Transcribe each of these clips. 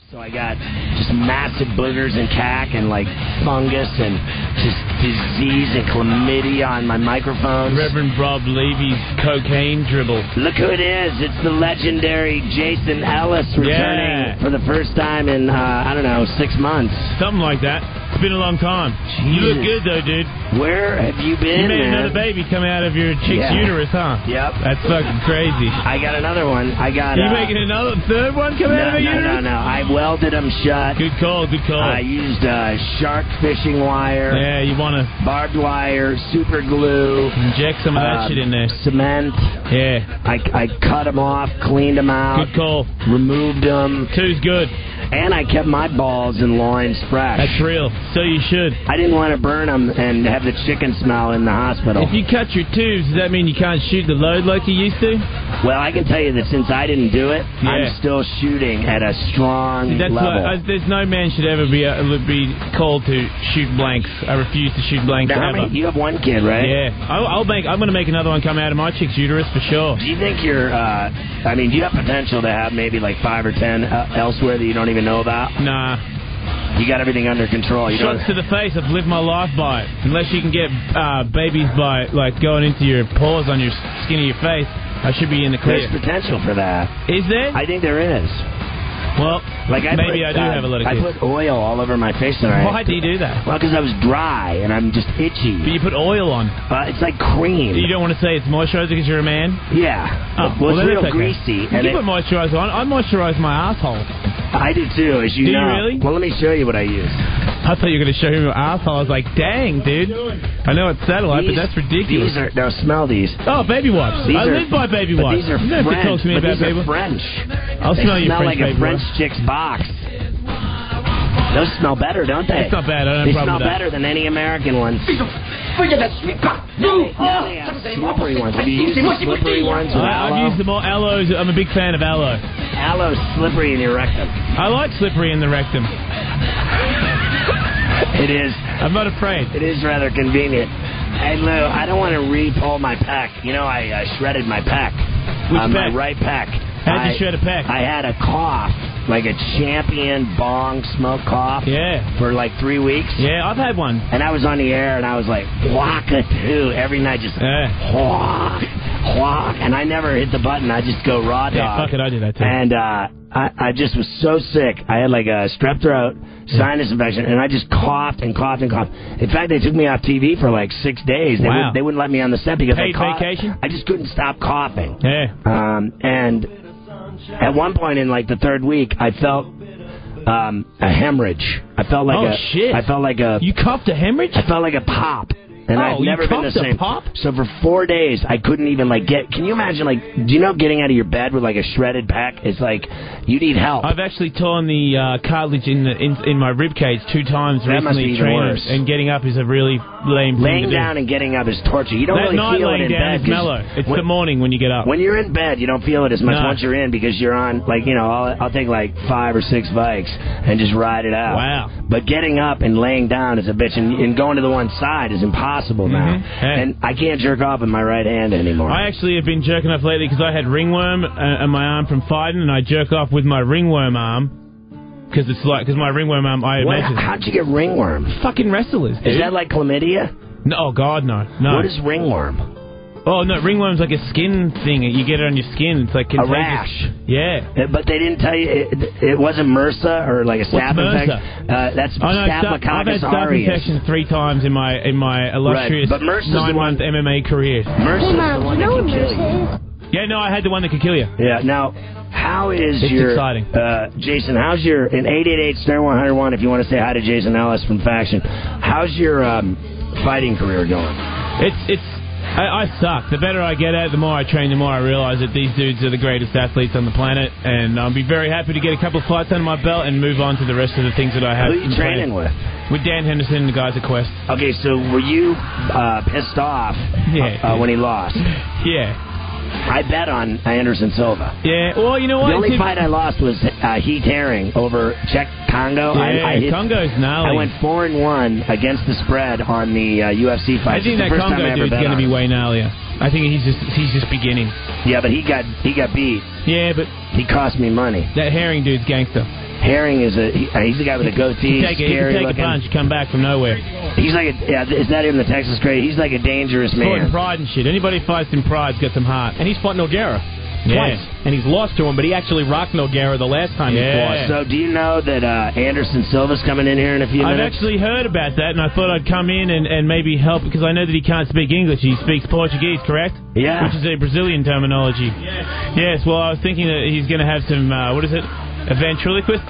So I got just massive boogers and cack and like fungus and just disease and chlamydia on my microphones. Reverend Rob Levy's cocaine dribble. Look who it is. It's the legendary Jason Ellis returning for the first time in, 6 months. Something like that. It's been a long time. Jesus. You look good, though, dude. Where have you been, You made another baby come out of your chick's uterus, huh? Yep. That's fucking crazy. I got another one. You making another third one come out of her uterus? No. I welded them shut. Good call. I used shark fishing wire. Yeah, you want to... Barbed wire, super glue. Inject some of that shit in there. Cement. Yeah. I cut them off, cleaned them out. Good call. Removed them. Two's good. And I kept my balls and loins fresh. That's real. So you should. I didn't want to burn them and have the chicken smell in the hospital. If you cut your tubes, does that mean you can't shoot the load like you used to? Well, I can tell you that since I didn't do it, I'm still shooting at a strong level. There's no man should ever be called to shoot blanks. I refuse to shoot blanks ever. You have one kid, right? Yeah. I'm going to make another one come out of my chick's uterus for sure. Do you think do you have potential to have maybe like 5 or 10 elsewhere that you don't even know about? Nah. You got everything under control. Shots to the face. I've lived my life by it. Unless you can get babies by like going into your pores on your skin of your face, I should be in the clear. There's potential for that. Is there? I think there is. Well, maybe I do have a lot of kids. I put oil all over my face tonight. Why do you do that? Well, because I was dry and I'm just itchy. But you put oil on. It's like cream. You don't want to say it's moisturizer because you're a man? Yeah. Well, it's real okay. greasy. You put moisturizer on. I moisturize my asshole. I do too, as you know. Do you really? Well, let me show you what I use. I thought you were going to show me your asshole. I was like, dang, dude. I know it's satellite, but that's ridiculous. Now smell these. Oh, baby wipes. I live by baby wipes. These are you don't have to talk to me about baby wipes. French. I'll smell your French baby wipes. They smell like a French chick's box. Those smell better, don't they? It's not bad. I don't have a problem with that. They smell better than any American ones. Slippery ones. Have you used the slippery ones with aloe? I've used them all. Aloe. I'm a big fan of aloe. Aloe's slippery in your rectum. I like slippery in the rectum. It is. I'm not afraid. It is rather convenient. Hey, Lou, I don't want to re-pull my pec. You know, I shredded my pec. Which pec? My right pec. How'd you shred a pec? I had a cough, like a champion bong smoke cough. Yeah. For like 3 weeks. Yeah, I've had one. And I was on the air, and I was like, whack-a-too. Every night just, whack, whack. And I never hit the button. I just go raw dog. Yeah, fuck it, I do that too. And I just was so sick. I had like a strep throat, sinus infection, and I just coughed and coughed and coughed. In fact, they took me off TV for like 6 days. They wouldn't let me on the set because paid vacation? I just couldn't stop coughing. Yeah. And at one point in like the third week, I felt a hemorrhage. I felt like shit. I felt like a. You coughed a hemorrhage? I felt like a pop. And I've never been the same. Pop? So for 4 days, I couldn't even get. Can you imagine? Do you know getting out of your bed with like a shredded pec? It's like you need help. I've actually torn the cartilage in my rib cage 2 times that recently. Must be even worse. And getting up is a really lame thing Laying to do. down and getting up is torture. You don't really feel it in bed. Is mellow. It's the morning when you get up. When you're in bed, you don't feel it as much once you're in because you're on I'll take like 5 or 6 Vikes and just ride it out. Wow. But getting up and laying down is a bitch, and going to the one side is impossible now. Hey. And I can't jerk off with my right hand anymore. I actually have been jerking off lately because I had ringworm on my arm from fighting, and I jerk off with my ringworm arm because my ringworm arm. How'd you get ringworm? Fucking wrestlers. Dude. Is that like chlamydia? No, oh God, no. What is ringworm? Oh, no, ringworm's like a skin thing. You get it on your skin. It's like contagious. A rash. Yeah. But they didn't tell you it wasn't MRSA or like a staph infection. That's Staphylococcus aureus. I've had staph infection 3 times in my illustrious 9-month MMA career. MRSA's the one that can kill you. Yeah, no, I had the one that could kill you. Yeah, now, how is it's exciting. Jason, how's your, in 888-101, if you want to say hi to Jason Ellis from Faction, how's your fighting career going? I suck. The better I get at it, the more I train, the more I realize that these dudes are the greatest athletes on the planet, and I'll be very happy to get a couple of fights under my belt and move on to the rest of the things that I have. Who are you training with? With Dan Henderson and the guys at Quest. Okay, so were you pissed off when he lost? Yeah. I bet on Anderson Silva. Yeah, well, you know what? The only fight I lost was Heath Herring over Czech Congo. Yeah, Congo's gnarly. I went 4-1 against the spread on the UFC fight. I think that Congo dude's going to be way gnarlier. I think he's just beginning. Yeah, but he got beat. Yeah, but he cost me money. That Herring dude's gangster. Herring is he's the guy with a goatee. He can take a punch, come back from nowhere. He's like is that him, the Texas Crate? He's like a dangerous man. Fighting Pride and shit. Anybody fights in Pride's got some heart. And he's fought Nogueira twice. And he's lost to him, but he actually rocked Nogueira the last time he fought. So do you know that Anderson Silva's coming in here in a few minutes? I've actually heard about that, and I thought I'd come in and maybe help, because I know that he can't speak English. He speaks Portuguese, correct? Yeah. Which is a Brazilian terminology. Yes, well, I was thinking that he's going to have some, what is it? A ventriloquist?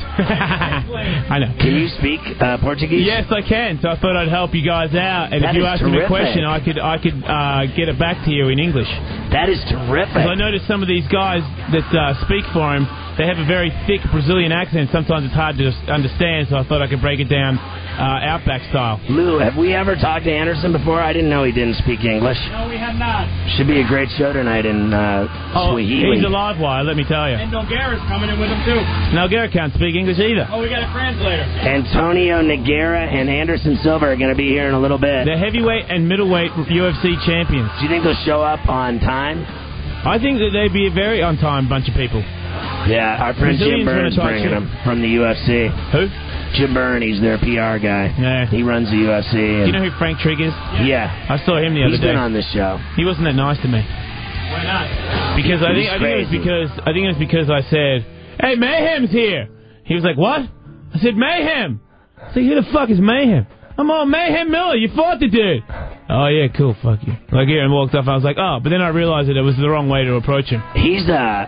I know. Can you speak Portuguese? Yes, I can. So I thought I'd help you guys out. And that if you asked me a question, I could get it back to you in English. That is terrific. I noticed some of these guys that speak for him, they have a very thick Brazilian accent. Sometimes it's hard to understand, so I thought I could break it down Outback style. Lou, have we ever talked to Anderson before? I didn't know he didn't speak English. No, we have not. Should be a great show tonight in Swahili. He's a live wire, let me tell you. And Nogueira's coming in with him, too. Nogueira can't speak English either. Oh, we got a translator. Antonio Nogueira and Anderson Silva are going to be here in a little bit. They're heavyweight and middleweight UFC champions. Do you think they'll show up on time? I think that they'd be a very on-time bunch of people. Yeah, our friend Jim Byrne's bringing them from the UFC. Who? Jim Byrne, he's their PR guy. Yeah. He runs the UFC. Do you know who Frank Trigg is? Yeah. I saw him the other day. He's been on this show. He wasn't that nice to me. Why not? Because I think it was because I said, "Hey, Mayhem's here." He was like, "What?" I said, "Mayhem." I said, "Who the fuck is Mayhem?" I'm all, "Mayhem Miller, you fought the dude." Oh, yeah, cool, fuck you. Like, here, and walked off. I was like, oh, but then I realized that it was the wrong way to approach him. He's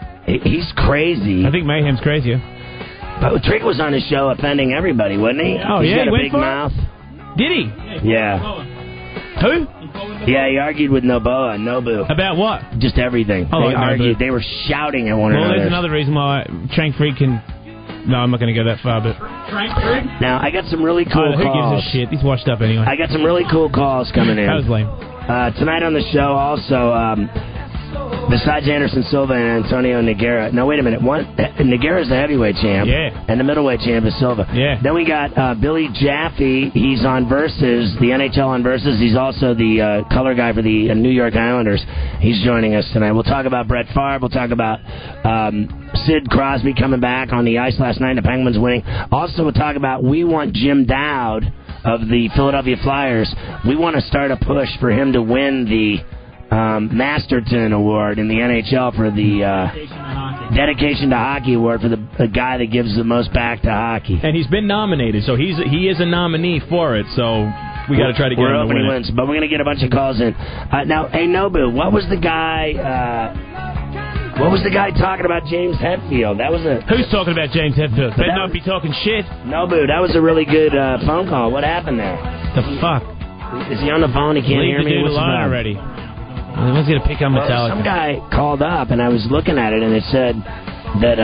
crazy. I think Mayhem's crazier. But Trigg was on his show offending everybody, wasn't he? Oh, He's yeah, got a he big mouth. Did he? Yeah. Who? Yeah, he argued with Nobu. About what? Just everything. They argued. They were shouting at one another. Well, there's another reason why Trank Freak can... No, I'm not going to go that far, but... Now, I got some really cool calls. Who gives a shit? He's washed up anyway. I got some really cool calls coming in. That was lame. Tonight on the show, also, besides Anderson Silva and Antonio Nogueira... No, wait a minute. Nogueira's the heavyweight champ. Yeah. And the middleweight champ is Silva. Yeah. Then we got Billy Jaffe. He's on Versus, the NHL on Versus. He's also the color guy for the New York Islanders. He's joining us tonight. We'll talk about Brett Favre. We'll talk about... Sid Crosby coming back on the ice last night, the Penguins winning. Also, we'll talk about we want Jim Dowd of the Philadelphia Flyers. We want to start a push for him to win the Masterton Award in the NHL for the Dedication to Hockey Award for the guy that gives the most back to hockey. And he's been nominated, so he is a nominee for it, so we got to try to get him to win it. Wins, but we're going to get a bunch of calls in. Now, hey, Nobu, what was the guy... What was the guy talking about James Hetfield? That was Who's talking about James Hetfield? Better not be talking shit. No, boo. That was a really good phone call. What happened there? The fuck? Is he on the phone? He can't hear me? Leave the dude alone already. When's he going to pick on Metallica? Some guy called up, and I was looking at it, and it said that...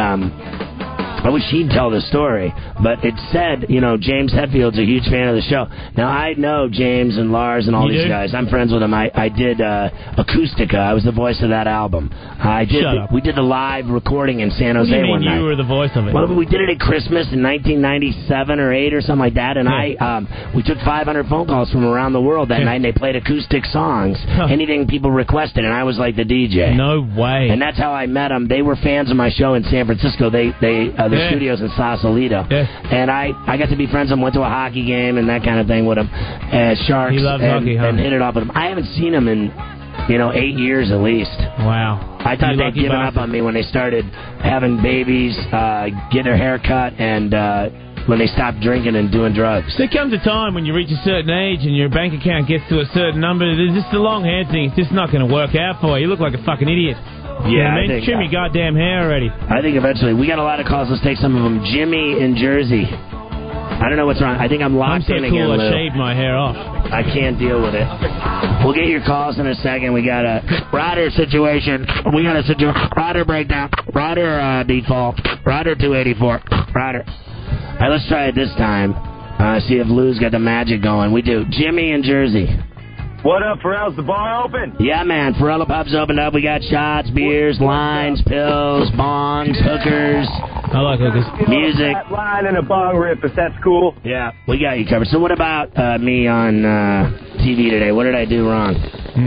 I wish he'd tell the story, but it said, James Hetfield's a huge fan of the show. Now, I know James and Lars and all these guys. I'm friends with them. I did Acoustica. I was the voice of that album. Shut up. We did the live recording in San Jose one night. You were the voice of it? Well, we did it at Christmas in 1997 or 8 or something like that, and we took 500 phone calls from around the world that night, and they played acoustic songs, anything people requested, and I was like the DJ. No way. And that's how I met them. They were fans of my show in San Francisco. The studios in Sausalito. And I got to be friends with them, went to a hockey game and that kind of thing with them. Sharks. He loves hockey, huh? And hit it off with them. I haven't seen them in, 8 years at least. Wow. I thought they'd given up on me when they started having babies, get their hair cut, and when they stopped drinking and doing drugs. There comes a time when you reach a certain age and your bank account gets to a certain number. There's just the long hair thing. It's just not going to work out for you. You look like a fucking idiot. Yeah, I think trim your goddamn hair already. I think eventually. We got a lot of calls. Let's take some of them. Jimmy in Jersey. I don't know what's wrong. I think I'm locked in again, Lou. I shaved my hair off. I can't deal with it. We'll get your calls in a second. We got a rider situation. We got a rider breakdown. Rider default. Rider 284. Rider. All right, let's try it this time. See if Lou's got the magic going. We do. Jimmy in Jersey. What up, Pharrell's the bar open? Yeah, man. Pharrell Pub's opened up. We got shots, beers, lines, pills, bongs, hookers. I like hookers. Music. A line and a bong rip, if that's cool. Yeah, we got you covered. So what about me on TV today? What did I do wrong?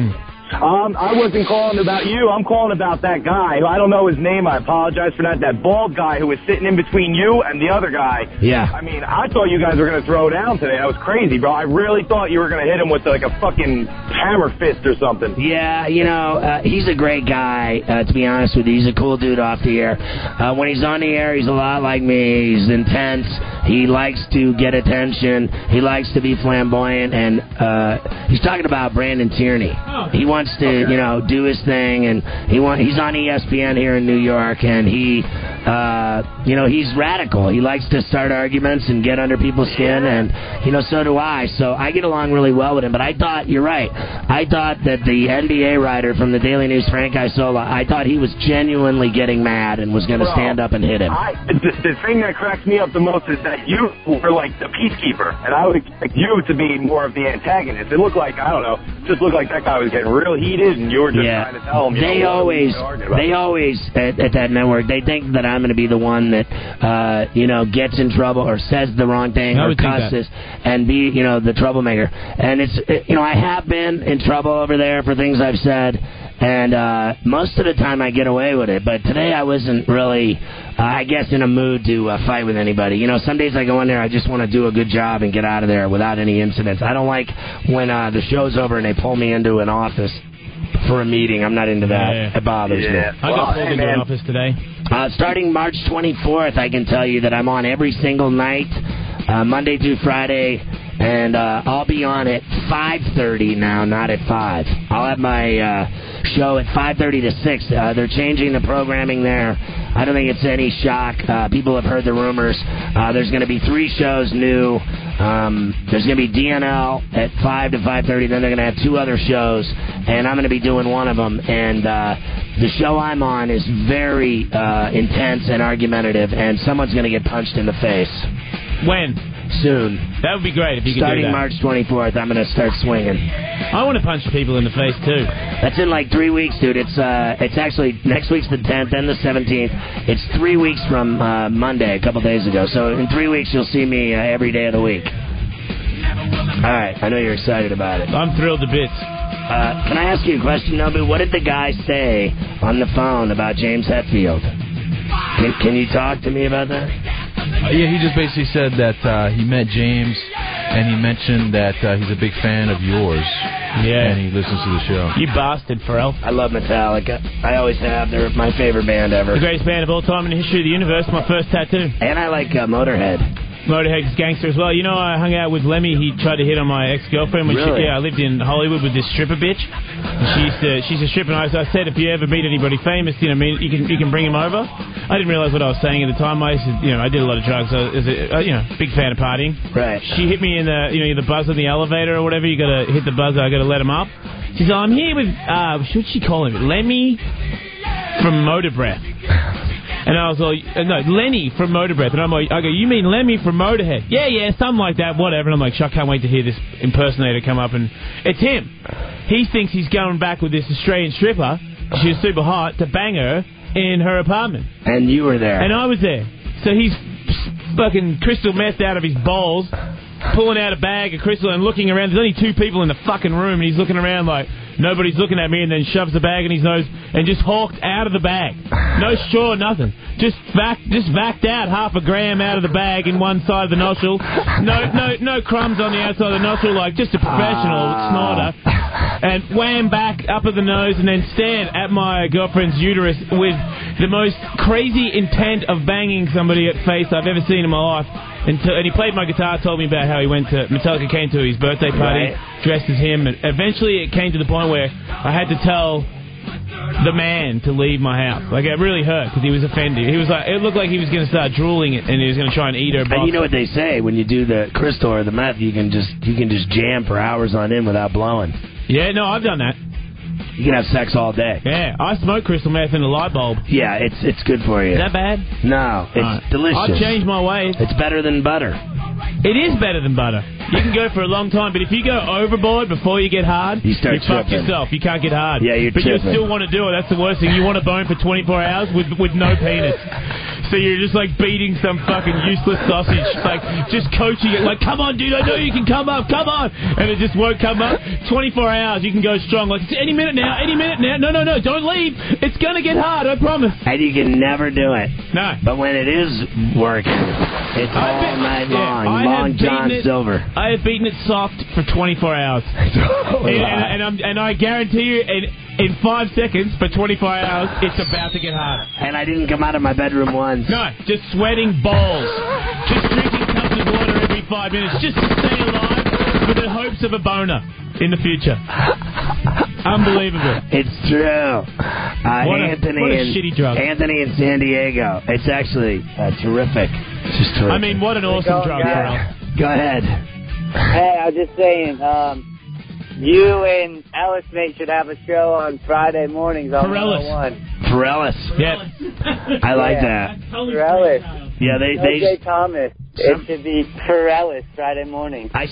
I wasn't calling about you. I'm calling about that guy. I don't know his name. I apologize for that. That bald guy who was sitting in between you and the other guy. Yeah. I mean, I thought you guys were going to throw down today. That was crazy, bro. I really thought you were going to hit him with like a fucking hammer fist or something. Yeah, he's a great guy, to be honest with you. He's a cool dude off the air. When he's on the air, he's a lot like me. He's intense. He likes to get attention. He likes to be flamboyant. And he's talking about Brandon Tierney. He wants to, do his thing. And he's on ESPN here in New York. And he's radical. He likes to start arguments and get under people's skin. And, so do I. So I get along really well with him. But I thought, you're right. I thought that the NBA writer from the Daily News, Frank Isola, I thought he was genuinely getting mad and was going to stand up and hit him. The thing that cracks me up the most is that you were like the peacekeeper, and I would expect you to be more of the antagonist. It looked like, I don't know, just looked like that guy was getting real heated, and you were just trying to tell him. They always at that network, they think that I'm going to be the one that, gets in trouble or says the wrong thing or cusses and be, the troublemaker. And I have been in trouble over there for things I've said, and most of the time I get away with it. But today I wasn't really, I guess, in a mood to fight with anybody. Some days I go in there, I just want to do a good job and get out of there without any incidents. I don't like when the show's over and they pull me into an office for a meeting. I'm not into that. Yeah. It bothers me. I got pulled into an office today. Starting March 24th, I can tell you that I'm on every single night, Monday through Friday, and I'll be on at 5:30 now, not at 5. I'll have my show at 5:30 to 6. They're changing the programming there. I don't think it's any shock. People have heard the rumors. There's going to be 3 shows new. There's going to be DNL at 5 to 5:30. Then they're going to have 2 other shows, and I'm going to be doing one of them. And the show I'm on is very intense and argumentative, and someone's going to get punched in the face. When? Soon. That would be great if you could do that. Starting March 24th, I'm going to start swinging. I want to punch people in the face, too. That's in like 3 weeks, dude. It's actually, next week's the 10th, then the 17th. It's 3 weeks from Monday, a couple days ago. So in 3 weeks, you'll see me every day of the week. All right. I know you're excited about it. I'm thrilled to bits. Can I ask you a question, Nobu? What did the guy say on the phone about James Hetfield? Can you talk to me about that? Yeah, he just basically said that he met James, and he mentioned that he's a big fan of yours. Yeah. And he listens to the show. You bastard, Pharrell. I love Metallica. I always have. They're my favorite band ever. The greatest band of all time in the history of the universe. My first tattoo. And I like Motorhead. Motorhead's gangster as well. I hung out with Lemmy. He tried to hit on my ex-girlfriend. Really? I lived in Hollywood with this stripper bitch. And she's a stripper. And I said, if you ever meet anybody famous, you can bring him over. I didn't realize what I was saying at the time. I did a lot of drugs. I was big fan of partying. Right. She hit me in the buzz in the elevator or whatever. You got to hit the buzzer. I got to let him up. She said, I'm here with what'd she call him? Lemmy from Motor Breath. And I was like, no, Lenny from Motor Breath. And I go, you mean Lemmy from Motorhead? Yeah, something like that, whatever. And I'm like, I can't wait to hear this impersonator come up. And it's him. He thinks he's going back with this Australian stripper. She's super hot, to bang her in her apartment. And you were there. And I was there. So he's fucking crystal meth out of his balls, pulling out a bag of crystal and looking around. There's only 2 people in the fucking room, and he's looking around like nobody's looking at me, and then shoves the bag in his nose and just hawked out of the bag. No straw, nothing. Just vacked out half a gram out of the bag in one side of the nostril. No crumbs on the outside of the nostril, like just a professional snorter. And wham back up at the nose, and then stared at my girlfriend's uterus with the most crazy intent of banging somebody at face I've ever seen in my life. And he played my guitar, told me about how Metallica came to his birthday party, dressed as him, and eventually it came to the point where I had to tell the man to leave my house. Like, it really hurt, because he was offended. He was like, it looked like he was going to start drooling, and he was going to try and eat her. And you know what they say, when you do the crystal or the meth, you can just jam for hours on end without blowing. Yeah, no, I've done that. You can have sex all day. Yeah, I smoke crystal meth in a light bulb. Yeah, it's good for you. Is that bad? No, it's delicious. I've changed my ways. It's better than butter. It is better than butter. You can go for a long time, but if you go overboard before you get hard, you fuck yourself. You can't get hard. Yeah, but tripping. You still want to do it. That's the worst thing. You want to bone for 24 hours with no penis. So you're just like beating some fucking useless sausage, like just coaching it, like, come on, dude, I know you can come up, come on, and it just won't come up. 24 hours, you can go strong, like, it's any minute now, no, don't leave, it's gonna get hard, I promise. And you can never do it. No. But when it is working, it's all night long. Long John Silver. I have beaten it soft for 24 hours. and I guarantee you, in 5 seconds, for 24 hours, it's about to get hard. And I didn't come out of my bedroom once. No, just sweating balls. Just drinking cups of water every 5 minutes, just to stay alive with the hopes of a boner in the future. Unbelievable. It's true. What a shitty drug. Anthony in San Diego. It's actually terrific. It's just terrific. I mean, what an awesome drug, Pharrell. Go ahead. Hey, I was just saying, you and Ellis Mate should have a show on Friday mornings on 101. Perellis. Yep. I like that. Perellis. Yeah, they Jay Thomas. It should be Perellis Friday morning. I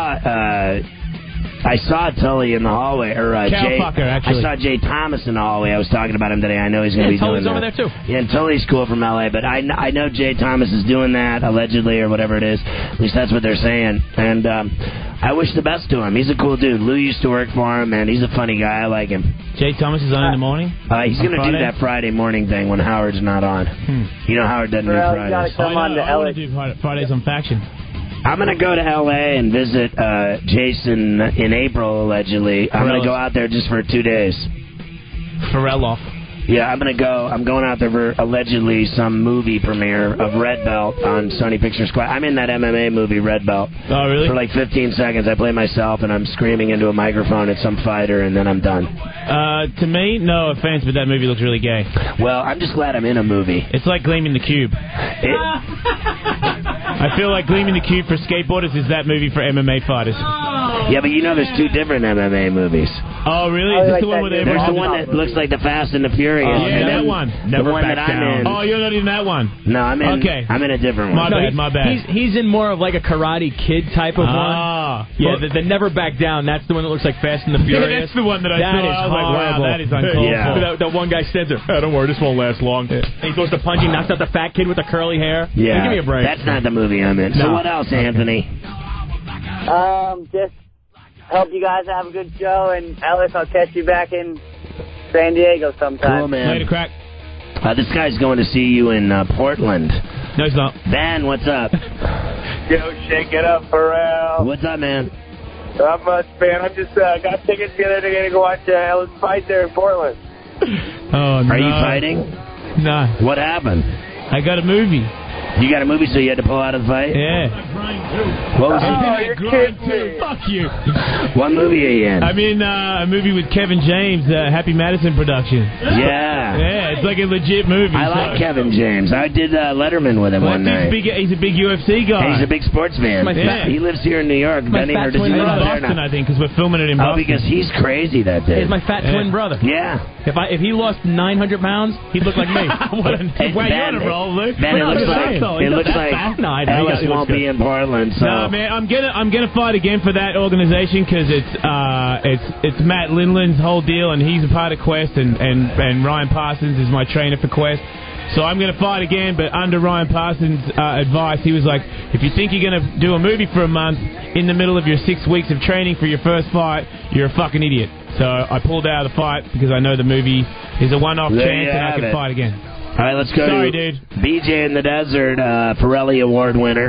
saw Tully in the hallway, or Jay. Actually. I saw Jay Thomas in the hallway. I was talking about him today. I know he's going to be doing that. Tully's over there too. Yeah, and Tully's cool from LA, but I know Jay Thomas is doing that allegedly or whatever it is. At least that's what they're saying. And I wish the best to him. He's a cool dude. Lou used to work for him, and he's a funny guy. I like him. Jay Thomas is on in the morning? He's going to do that Friday morning thing when Howard's not on. You know Howard doesn't do Fridays. You got to come on to I want to do Fridays on Faction. I'm going to go to L.A. and visit Jason in April, allegedly. I'm going to go out there just for 2 days. Pharrell. Yeah, I'm going out there for allegedly some movie premiere of Red Belt on Sony Pictures Quiet. I'm in that MMA movie, Red Belt. Oh, really? For like 15 seconds, I play myself, and I'm screaming into a microphone at some fighter, and then I'm done. To me, no offense, but that movie looks really gay. Well, I'm just glad I'm in a movie. It's like Gleaming the Cube. I feel like Gleaming the Cube for skateboarders is that movie for MMA fighters. Yeah, but you know there's 2 different MMA movies. Oh, really? Is this the one where they There's the one that looks like the Fast and the Furious. Yeah, that one. The one that I'm in. Oh, you're not in that one. No, I'm in. Okay. I'm in a different one. My bad. He's in more of like a Karate Kid type of one. Yeah, the Never Back Down. That's the one that looks like Fast and the Furious. Yeah, that's the one that I saw. That is I was like, horrible. wow, that is uncalled for. That one guy stands there. Oh, don't worry, this won't last long. And he goes to punch. He knocks out the fat kid with the curly hair. Yeah, give me a break. That's not the movie I'm in. So what else, Anthony? Just hope you guys have a good show, and Ellis, I'll catch you back in San Diego sometime. Cool, man. Later, crack. This guy's going to see you in Portland. No, he's not. Ben, what's up? Yo, shake it up, Pharrell. What's up, man? Not much, man. I'm just got tickets together to go watch Ellis fight there in Portland. Oh, no. Are you fighting? No. What happened? I got a movie. You got a movie, so you had to pull out of the fight? Yeah. What was you're kidding me. Fuck you. What movie are you in? I'm in a movie with Kevin James, Happy Madison production. Yeah. Yeah, it's like a legit movie. I like Kevin James. I did Letterman with him one night. He's a big UFC guy. He's a big sports fan. He lives here in New York. My fat twin brother. Boston, I think, because we're filming it in Boston. Oh, because he's crazy that day. He's my fat twin brother. Yeah. If he lost 900 pounds, he'd look like me. Wow, you're on a roll, Luke. Ben, it looks like Ellis won't be in Portland. So. No, man, I'm gonna fight again for that organization because it's Matt Lindland's whole deal, and he's a part of Quest, and Ryan Parsons is my trainer for Quest. So I'm going to fight again, but under Ryan Parsons' advice, he was like, if you think you're going to do a movie for a month in the middle of your 6 weeks of training for your first fight, you're a fucking idiot. So I pulled out of the fight because I know the movie is a one-off chance and I can fight again. All right, let's go to dude. BJ in the Desert, Pirelli Award winner.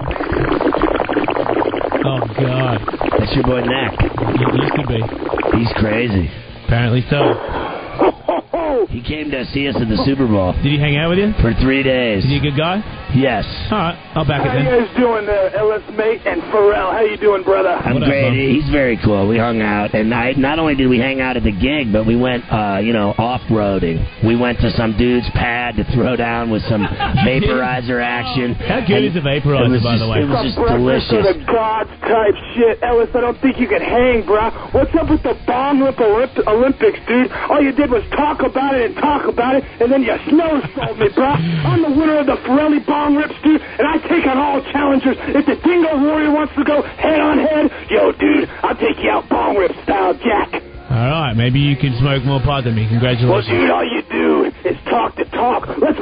Oh, God. That's your boy, Nick. He used to be. He's crazy. Apparently so. He came to see us at the Super Bowl. Did he hang out with you? For 3 days. Is he a good guy? Yes. All right, I'll back it then. How you guys doing, Ellis Mate and Pharrell? How you doing, brother? I'm great. He's very cool. We hung out, and not only did we hang out at the gig, but we went, off-roading. We went to some dude's pad to throw down with some vaporizer action. How good is a vaporizer, by the way? It was just delicious. Sort of gods type shit. Ellis, I don't think you can hang, bro. What's up with the Bong Rip Olympics, dude? All you did was talk about it, and then you snow-sold me, bro. I'm the winner of the Pirelli Bong Rips, dude, and I take on all challengers. If the Dingo Warrior wants to go head-on-head, yo, dude, I'll take you out Bong Rip style, Jack. All right, maybe you can smoke more pot than me. Congratulations. Well, dude, all you do is talk the talk. Let's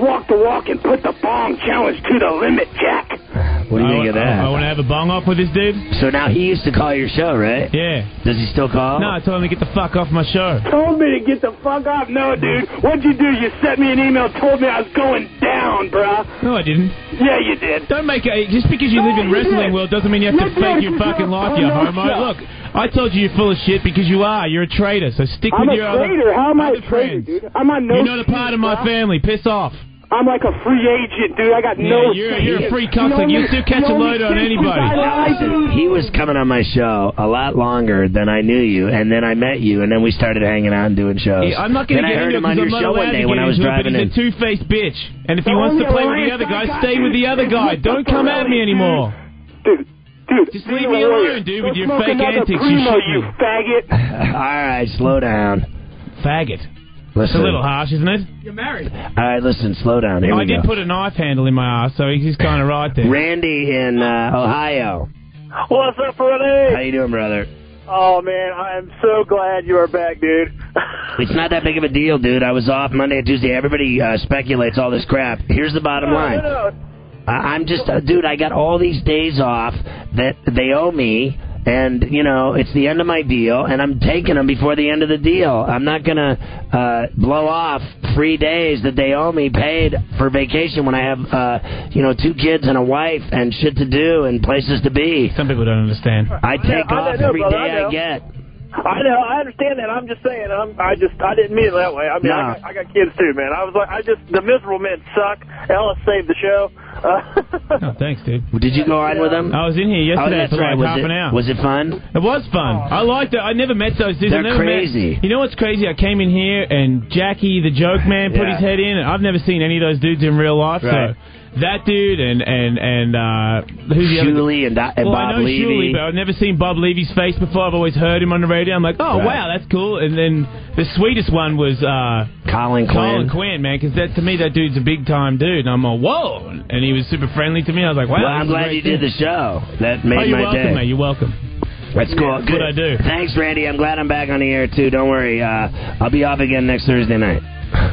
walk the walk and put the bong challenge to the limit, Jack. What do you think of that? I want to have a bong off with this dude. So now he used to call your show, right? Yeah. Does he still call? No, I told him to get the fuck off my show. Told me to get the fuck off? No, dude. What'd you do? You sent me an email, told me I was going down, bruh. No, I didn't. Yeah, you did. Don't make it. Just because you live in wrestling world doesn't mean you have to fake your fucking life, you homo. Look, I told you you're full of shit because you are. You're a traitor. So stick with your other. I'm a traitor. How am I a other traitor, friends. dude? I'm on no. You're not a part of my family. Piss off. I'm like a free agent, dude. I got no. You're a free cussing. You'll still catch a load on anybody. He was coming on my show a lot longer than I knew you, and then I met you, and then we started hanging out and doing shows. Yeah, I'm not going to get into it because I'm not allowed to get into it, but he's a two-faced bitch. And if he wants to play with the other guy, stay with the other guy. Don't come at me anymore. Dude. Just leave me alone, dude, with your fake antics. You faggot. All right, slow down. Faggot. Listen. It's a little harsh, isn't it? You're married. All right, listen, slow down. Here we go. I did put a knife handle in my ass, so he's kind of right there. Randy in Ohio. What's up, Renee? How you doing, brother? Oh, man, I am so glad you are back, dude. It's not that big of a deal, dude. I was off Monday and Tuesday. Everybody speculates all this crap. Here's the bottom line. I'm just, dude, I got all these days off that they owe me. And, you know, it's the end of my deal, and I'm taking them before the end of the deal. I'm not going to blow off free days that they owe me paid for vacation when I have, 2 kids and a wife and shit to do and places to be. Some people don't understand. I take off every day I get. I know, I understand that. I'm just saying, I didn't mean it that way. I mean, No. I got kids too, man. I was like, the miserable men suck. Ellis saved the show. Oh, thanks, dude. Did you go on with them? I was in here yesterday for like half an hour. Was it fun? It was fun. I liked it. I never met those dudes. They're crazy. You know what's crazy? I came in here and Jackie, the joke man, put his head in. And I've never seen any of those dudes in real life. Right. So that dude and who's the other? Shuley and Bob I know Levy. Shuley, but I've never seen Bob Levy's face before. I've always heard him on the radio. I'm like, oh wow, that's cool. And then the sweetest one was Colin Quinn, man, because to me that dude's a big time dude. And I'm like, whoa, and he was super friendly to me. I was like, wow. Well, I'm glad you did the show. That made my day. You're welcome, mate. You're welcome. That's cool. That's Good. what I do. Thanks, Randy. I'm glad I'm back on the air, too. Don't worry. I'll be off again next Thursday night.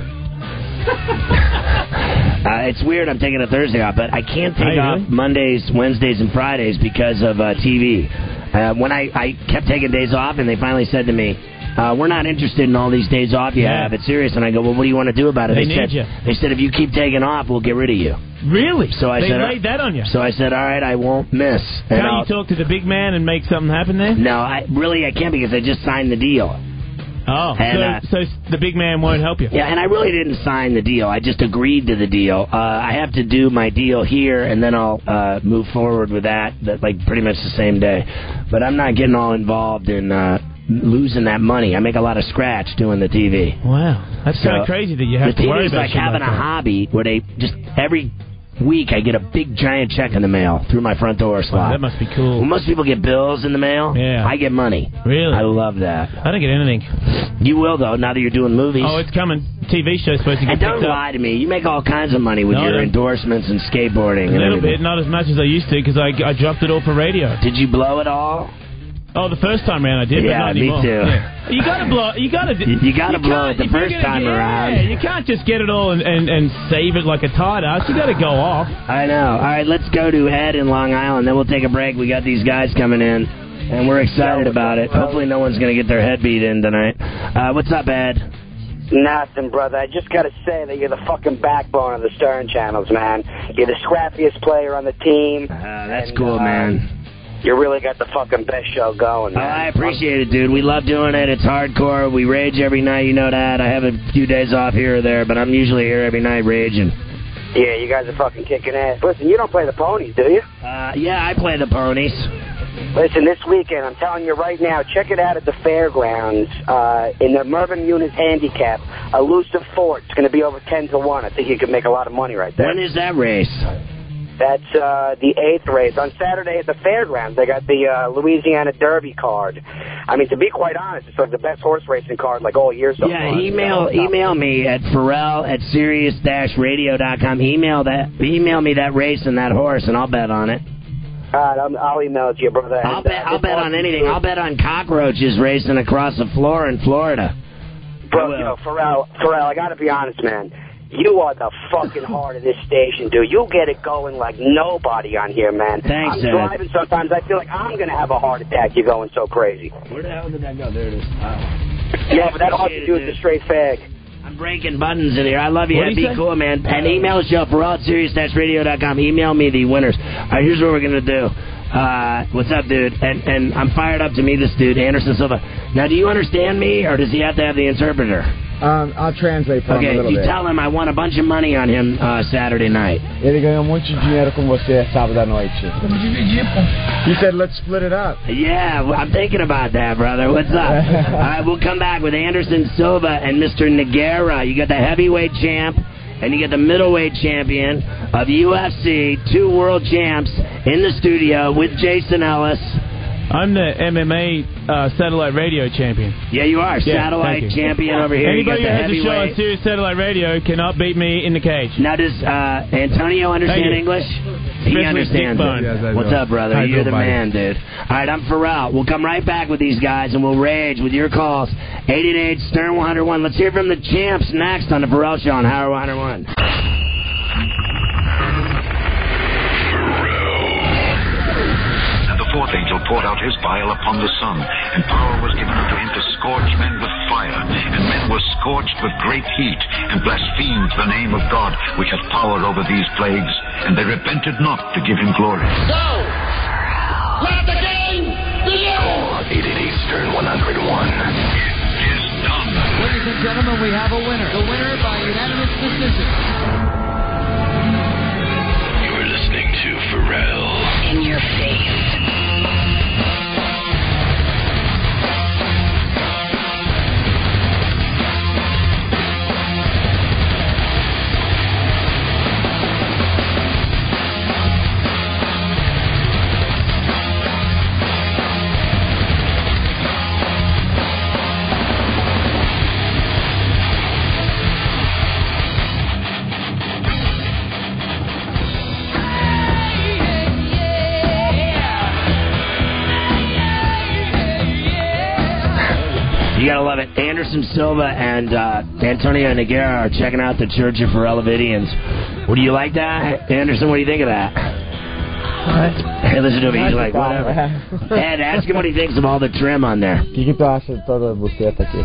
It's weird I'm taking a Thursday off, but I can't take off Mondays, Wednesdays, and Fridays because of TV. When I kept taking days off, and they finally said to me, we're not interested in all these days off you have. It's serious. And I go, well, what do you want to do about it? They said, if you keep taking off, we'll get rid of you. Really? So I they said, laid that on you. So I said, all right, I won't miss. Can't you talk to the big man and make something happen there? No, I can't because I just signed the deal. Oh, and, so the big man won't help you. Yeah, and I really didn't sign the deal. I just agreed to the deal. I have to do my deal here, and then I'll move forward with that, like pretty much the same day. But I'm not getting all involved in losing that money. I make a lot of scratch doing the TV. Wow, that's kind of crazy that you have to worry about the TV is like having a hobby where they just every week I get a big giant check in the mail through my front door slot. Wow, that must be cool. Well, most people get bills in the mail. Yeah. I get money. Really? I love that. I don't get anything. You will, though, now that you're doing movies. Oh, it's coming. TV show's supposed to get picked up. And don't lie to me. You make all kinds of money with your endorsements and skateboarding. A little bit, not as much as I used to, because I dropped it all for radio. Did you blow it all? Oh, the first time around I did, but not anymore. Me too. Yeah. You gotta blow. You gotta blow it the first time around. Yeah, you can't just get it all and save it like a tight ass. You gotta go off. I know. All right, let's go to Ed in Long Island. Then we'll take a break. We got these guys coming in, and we're excited about it. Hopefully, no one's gonna get their head beat in tonight. What's up, Ed? Nothing, brother. I just got to say that you're the fucking backbone of the Stern channels, man. You're the scrappiest player on the team. That's cool, man. You really got the fucking best show going, man. I appreciate it, dude. We love doing it. It's hardcore. We rage every night. You know that. I have a few days off here or there, but I'm usually here every night raging. Yeah, you guys are fucking kicking ass. Listen, you don't play the ponies, do you? Yeah, I play the ponies. Listen, this weekend, I'm telling you right now, check it out at the fairgrounds in the Mervyn Muniz Handicap. Elusive Fort. It's going to be over 10-1. I think you could make a lot of money right there. When is that race? That's the 8th race. On Saturday at the fairgrounds, they got the Louisiana Derby card. I mean, to be quite honest, it's like the best horse racing card like all year so far. Email me at Pharrell@SiriusRadio.com. Email me that race and that horse, and I'll bet on it. All right, I'll email it to you, brother. I'll bet on anything. I'll bet on cockroaches racing across the floor in Florida. Bro, Pharrell, I got to be honest, man. You are the fucking heart of this station, dude. You get it going like nobody on here, man. Thanks, I'm driving sometimes. I feel like I'm going to have a heart attack. You're going so crazy. Where the hell did that go? There it is. Yeah, but that all you do is a straight fag. I'm breaking buttons in here. I love you. What'd he Be say? cool, man. And email the show, Ferrall@SiriusNetRadio.com. Email me the winners. All right, here's what we're going to do. What's up, dude? And I'm fired up to meet this dude, Anderson Silva. Now, do you understand me, or does he have to have the interpreter? I'll translate for him a little you bit. tell him I won a bunch of money on him Saturday night. Ele ganhou um monte de dinheiro com você sábado à noite. Vamos dividir, pô. He said, let's split it up. Yeah, I'm thinking about that, brother. What's up? All right, we'll come back with Anderson Silva and Mr. Nogueira. You got the heavyweight champ, and you get the middleweight champion of UFC, 2 world champs in the studio with Jason Ellis. I'm the MMA satellite radio champion. Yeah, you are. Satellite champion over here. Anybody you who got has the a show on heavyweight. Sirius Satellite Radio cannot beat me in the cage. Now, does Antonio understand English? He Especially understands Dick Bone. it. Yes, I What's do. up, brother? Hi, You're the buddy. man, dude. All right, I'm Ferrall. We'll come right back with these guys, and we'll rage with your calls. 888-STERN-101. Let's hear from the champs next on the Ferrall Show on Howard 101. The fourth angel poured out his vial upon the sun, and power was given unto him to scorch men with fire. And men were scorched with great heat, and blasphemed the name of God, which hath power over these plagues. And they repented not to give him glory. So, let the game begin! Call 888-STERN-101. It is done. Ladies and gentlemen, we have a winner. The winner by unanimous decision. You're listening to Ferrall. In your face. You gotta love it. Anderson Silva and Antonio Nogueira are checking out the Church of Ferrallavidians. What do you like that, Anderson? What do you think of that? Hey, listen to me. He's like, whatever. Ed, ask him what he thinks of all the trim on there. O que tu acha de toda a buceta aqui?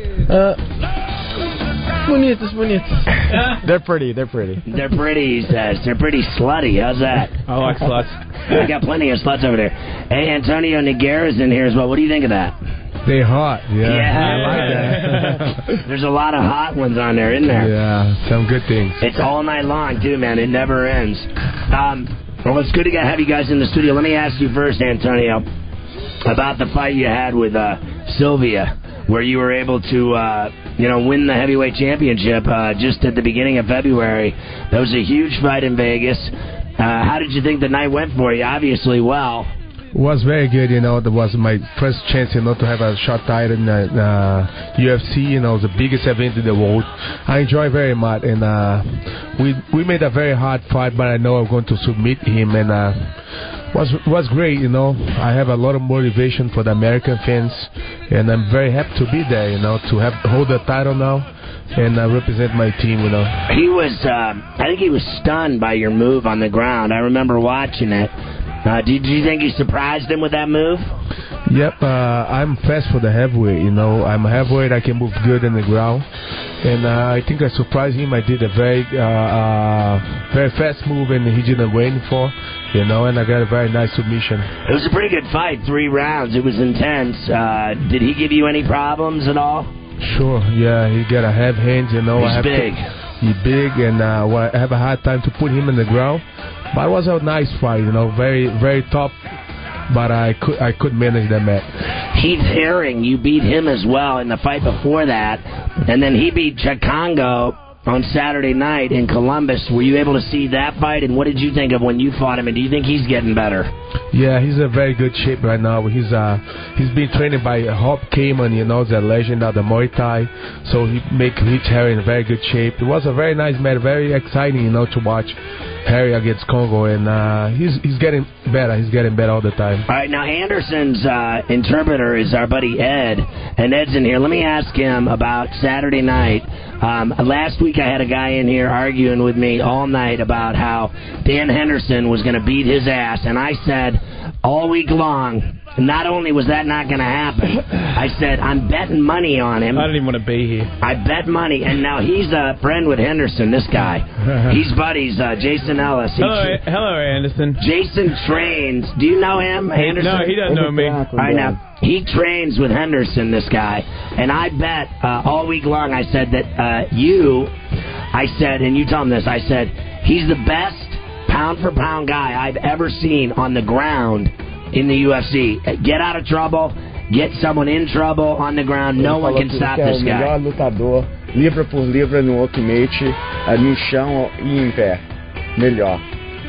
Bonitos. They're pretty. They're pretty, he says. They're pretty slutty. How's that? I like sluts. I got plenty of sluts over there. Hey, Antonio Nogueira's in here as well. What do you think of that? They're hot, Yeah, I like that. There's a lot of hot ones on there, isn't there? Yeah, some good things. It's all night long, too, man. It never ends. Well, it's good to have you guys in the studio. Let me ask you first, Antonio, about the fight you had with Sylvia, where you were able to, win the heavyweight championship just at the beginning of February. That was a huge fight in Vegas. How did you think the night went for you? Obviously, well. Was very good, That was my first chance, to have a shot title in UFC, the biggest event in the world. I enjoy very much, and we made a very hard fight, but I know I'm going to submit him, and was great, I have a lot of motivation for the American fans, and I'm very happy to be there, to hold the title now and represent my team, He was, I think he was stunned by your move on the ground. I remember watching it. Did you think you surprised him with that move? Yep, I'm fast for the heavyweight, I'm a heavyweight, I can move good in the ground. And I think I surprised him. I did a very fast move, and he didn't wait for, and I got a very nice submission. It was a pretty good fight, 3 rounds. It was intense. Did he give you any problems at all? Sure, yeah, he got a heavy hand, He's big. He's big, and I have a hard time to put him in the ground. But it was a nice fight, very, very tough. But I could manage that match. Heath Herring, you beat him as well in the fight before that, and then he beat Chikongo on Saturday night in Columbus. Were you able to see that fight, and what did you think of when you fought him, and do you think he's getting better? Yeah, he's in very good shape right now. He's been trained by Hop Kaman, the legend of the Muay Thai, so he make Heath Herring in very good shape. It was a very nice match, very exciting, to watch. Harry against Congo, and he's getting better. He's getting better all the time. All right, now Anderson's interpreter is our buddy Ed, and Ed's in here. Let me ask him about Saturday night. Last week I had a guy in here arguing with me all night about how Dan Henderson was going to beat his ass, and I said all week long, not only was that not going to happen, I said, I'm betting money on him. I don't even want to be here. I bet money, and now he's a friend with Henderson, this guy. He's buddies, Jason Ellis. Hello, Anderson. Jason trains. Do you know him, Henderson? No, he doesn't know me. All right, now, he trains with Henderson, this guy, and I bet all week long, I said that I said, and you tell him this, I said, he's the best pound-for-pound guy I've ever seen on the ground in the UFC. Get out of trouble, get someone in trouble on the ground, no one can stop this guy. Melhor lutador, livra por livra no Ultimate, no chão e em pé. Melhor.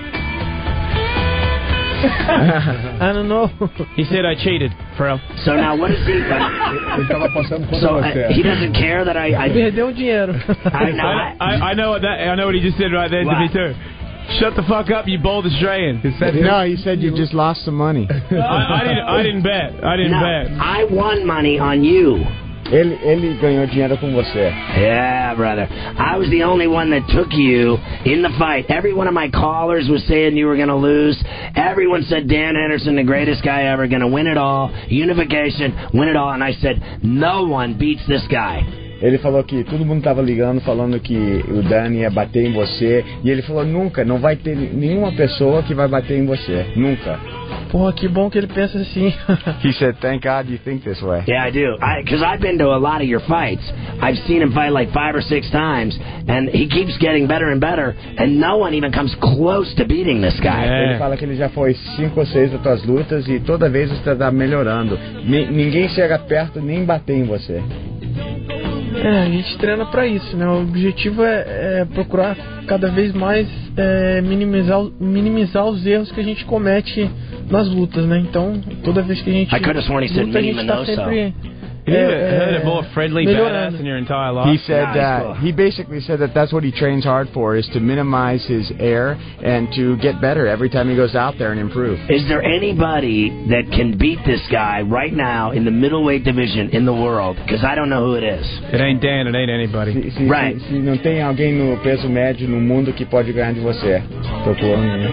I don't know. He said I cheated, bro. So now what is he? So he doesn't care that I perdeu dinheiro. I know what that. I know what he just said right there to me too. Shut the fuck up, you bold Australian. He said you just lost some money. I didn't bet. I won money on you. Ele ganhou dinheiro com você. Yeah, brother. I was the only one that took you in the fight. Every one of my callers was saying you were going to lose. Everyone said Dan Henderson, the greatest guy ever, going to win it all. Unification, win it all. And I said, no one beats this guy. Ele falou que todo mundo tava ligando falando que o Dani ia bater em você. E ele falou, nunca, não vai ter nenhuma pessoa que vai bater em você. Nunca. Porra, que bom que ele pensa assim. He said, thank God you think this way. Yeah, I do. Because I've been to a lot of your fights. I've seen him fight like 5 or 6 times, and he keeps getting better and better, and no one even comes close to beating this guy. Ele fala que ele já foi 5 ou 6 das tuas lutas e toda vez você tá melhorando. Ninguém chega perto nem bater em você. A gente treina pra isso, né? O objetivo é procurar cada vez mais minimizar os erros que a gente comete nas lutas, né? Então, toda vez que a gente luta, a gente tá sempre Have you ever heard a more friendly badass in your entire life? He said he basically said that's what he trains hard for, is to minimize his error and to get better every time he goes out there and improve. Is there anybody that can beat this guy right now in the middleweight division in the world? Because I don't know who it is. It ain't Dan, it ain't anybody. Right. Se não tem alguém no peso médio no mundo que pode ganhar de você. Procurando.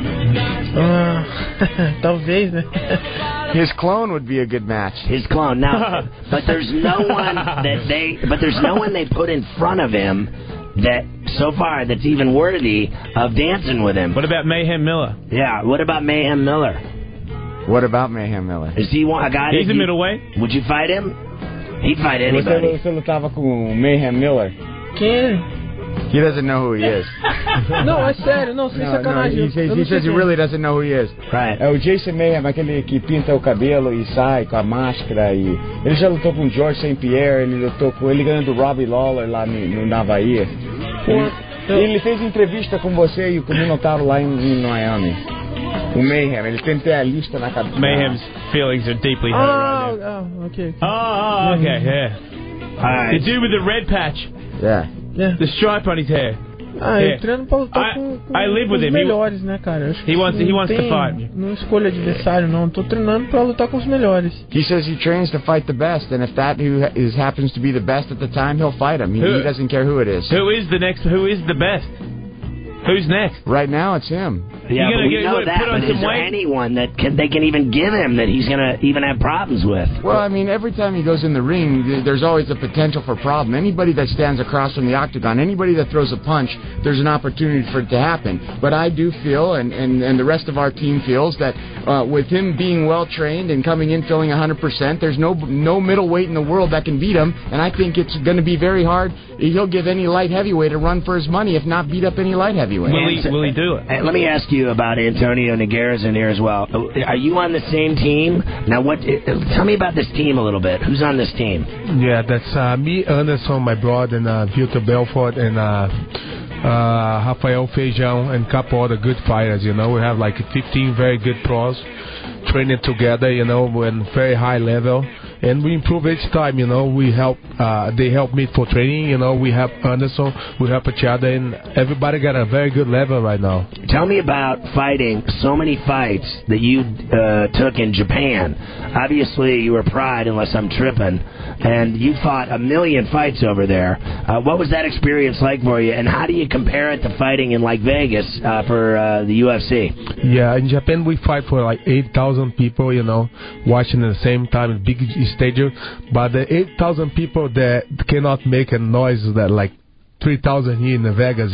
Talvez, né? His clone would be a good match. His clone. Now, but there's no one they put in front of him that so far that's even worthy of dancing with him. What about Mayhem Miller? Yeah, what about Mayhem Miller? What about Mayhem Miller? Is he a guy? He's a middleweight. Would you fight him? He'd fight anybody. Você lutava com Mayhem Miller? Quem? He doesn't know who he is. Não, é sério, não, sem sacanagem. He says he really doesn't know who he is. Right. É o Jason Mayhem, aquele que pinta o cabelo e sai com a máscara. E ele já lutou com o George St. Pierre, ele ganhou do Robbie Lawler lá no Havaí. Ele fez entrevista com você e com o Minotauro lá em Miami. O Mayhem, ele tem que ter a lista na cabeça. Mayhem's feelings are deeply hurt right now. Okay. Okay, yeah. Right. The dude with the red patch. Yeah. The stripe on his hair. Eu treino pra lutar com os melhores, né, cara? He wants to fight. Não escolho adversário, não. Tô treinando pra lutar com os melhores. He says he trains to fight the best, and if that happens to be the best at the time, he'll fight him. He doesn't care who it is. Who is the best? Who's next? Right now, it's him. Yeah, but we know that, but is there anyone that they can even give him that he's going to even have problems with? Well, I mean, every time he goes in the ring, there's always a potential for problem. Anybody that stands across from the octagon, anybody that throws a punch, there's an opportunity for it to happen. But I do feel, and the rest of our team feels, that with him being well-trained and coming in feeling 100%, there's no middleweight in the world that can beat him, and I think it's going to be very hard. He'll give any light heavyweight a run for his money, if not beat up any light heavyweight. Will he do it? Let me ask you about Antonio Nogueira's in here as well. Are you on the same team? Now, tell me about this team a little bit. Who's on this team? Yeah, that's me, Anderson, my brother, and Vitor Belfort, and Rafael Feijão, and a couple other good fighters. You know, we have like 15 very good pros training together. You know, at very high level. and we improve each time. We help. They help me for training. We help Anderson. We help each other, and everybody got a very good level right now. Tell me about fighting so many fights that you took in Japan. Obviously, you were Pride, unless I'm tripping, and you fought a million fights over there. What was that experience like for you, and how do you compare it to fighting in like Vegas for the UFC? Yeah, in Japan we fight for like 8,000 people, watching at the same time in big stadium. But the 8,000 people that cannot make a noise that like 3,000 here in Vegas,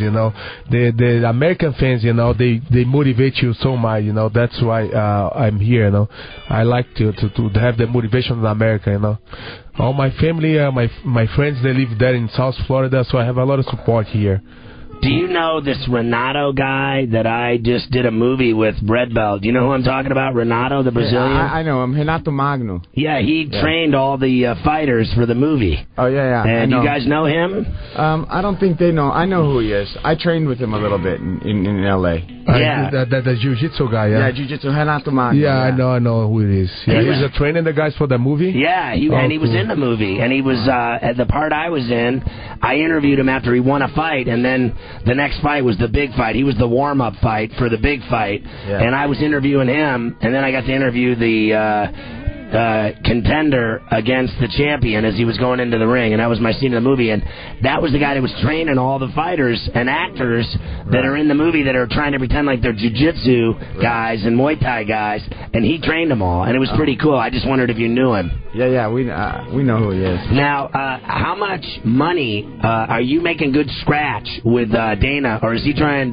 the American fans, they motivate you so much, that's why I'm here, I like to have the motivation in America, All my family, my friends, they live there in South Florida, so I have a lot of support here. Do you know this Renato guy that I just did a movie with, Red Belt? Do you know who I'm talking about? Renato, the Brazilian? Yeah, I know him. Renato Magno. Yeah, he trained all the fighters for the movie. Oh, yeah. And you guys know him? I don't think they know. I know who he is. I trained with him a little bit in L.A. Yeah. The jiu-jitsu guy, yeah? Yeah, jiu-jitsu. Renato Magno. Yeah, I know who it is. Yeah, he's training the guys for the movie? Yeah, and he was in the movie. And he was, at the part I was in, I interviewed him after he won a fight, and then the next fight was the big fight. He was the warm-up fight for the big fight. Yeah. And I was interviewing him, and then I got to interview the contender against the champion as he was going into the ring, and that was my scene in the movie. And that was the guy that was training all the fighters and actors that are in the movie that are trying to pretend like they're jiu-jitsu guys and Muay Thai guys, and he trained them all, and it was pretty cool. I just wondered if you knew him. Yeah, we know who he is. Now, how much money are you making good scratch with Dana, or is he trying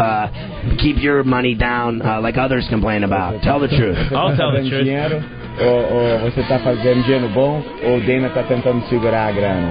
to keep your money down like others complain about? Tell the truth. I'll tell the truth. Ou você está fazendo dinheiro bom, ou o Dana está tentando segurar a grana?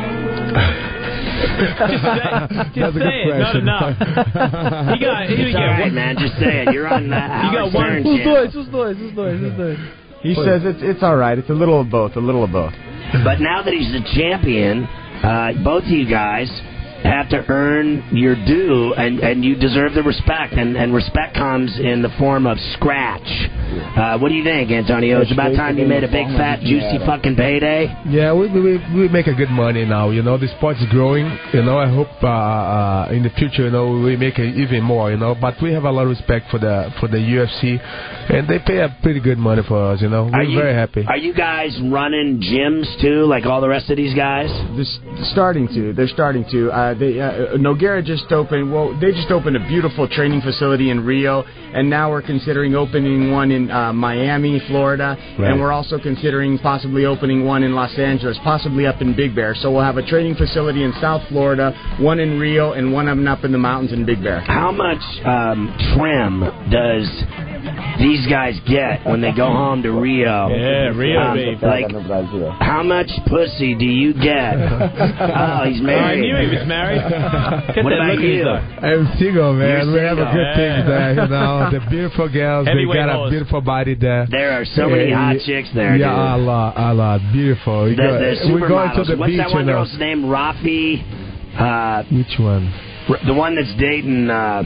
Just say it. Not enough. It's all right, man. Just say it. You're on Howard Stern channel. Os dois. He says it's all right. It's a little of both. But now that he's the champion, both of you guys have to earn your due, and you deserve the respect, and respect comes in the form of scratch. What do you think, Antonio? It's about time you made a big, fat, juicy fucking payday? Yeah, we make a good money now. The sport's growing. I hope in the future, we make it even more. But we have a lot of respect for the UFC, and they pay a pretty good money for us. We're very happy. Are you guys running gyms too, like all the rest of these guys? They're starting to. Nogueira just opened. Well, they just opened a beautiful training facility in Rio, and now we're considering opening one in Miami, Florida, and we're also considering possibly opening one in Los Angeles, possibly up in Big Bear. So we'll have a training facility in South Florida, one in Rio, and one up in the mountains in Big Bear. How much trim does these guys get when they go home to Rio? Yeah, Rio, baby. Like, how much pussy do you get? Oh, he's married. I knew he was married. What about you? I'm single, man. We have a good thing there, The beautiful girls, they got a beautiful body there. There are so many hot chicks there, dude. Yeah, a lot. Beautiful. We're going to the What's beach. What's that one girl's name? Rafi? Which one? The one that's dating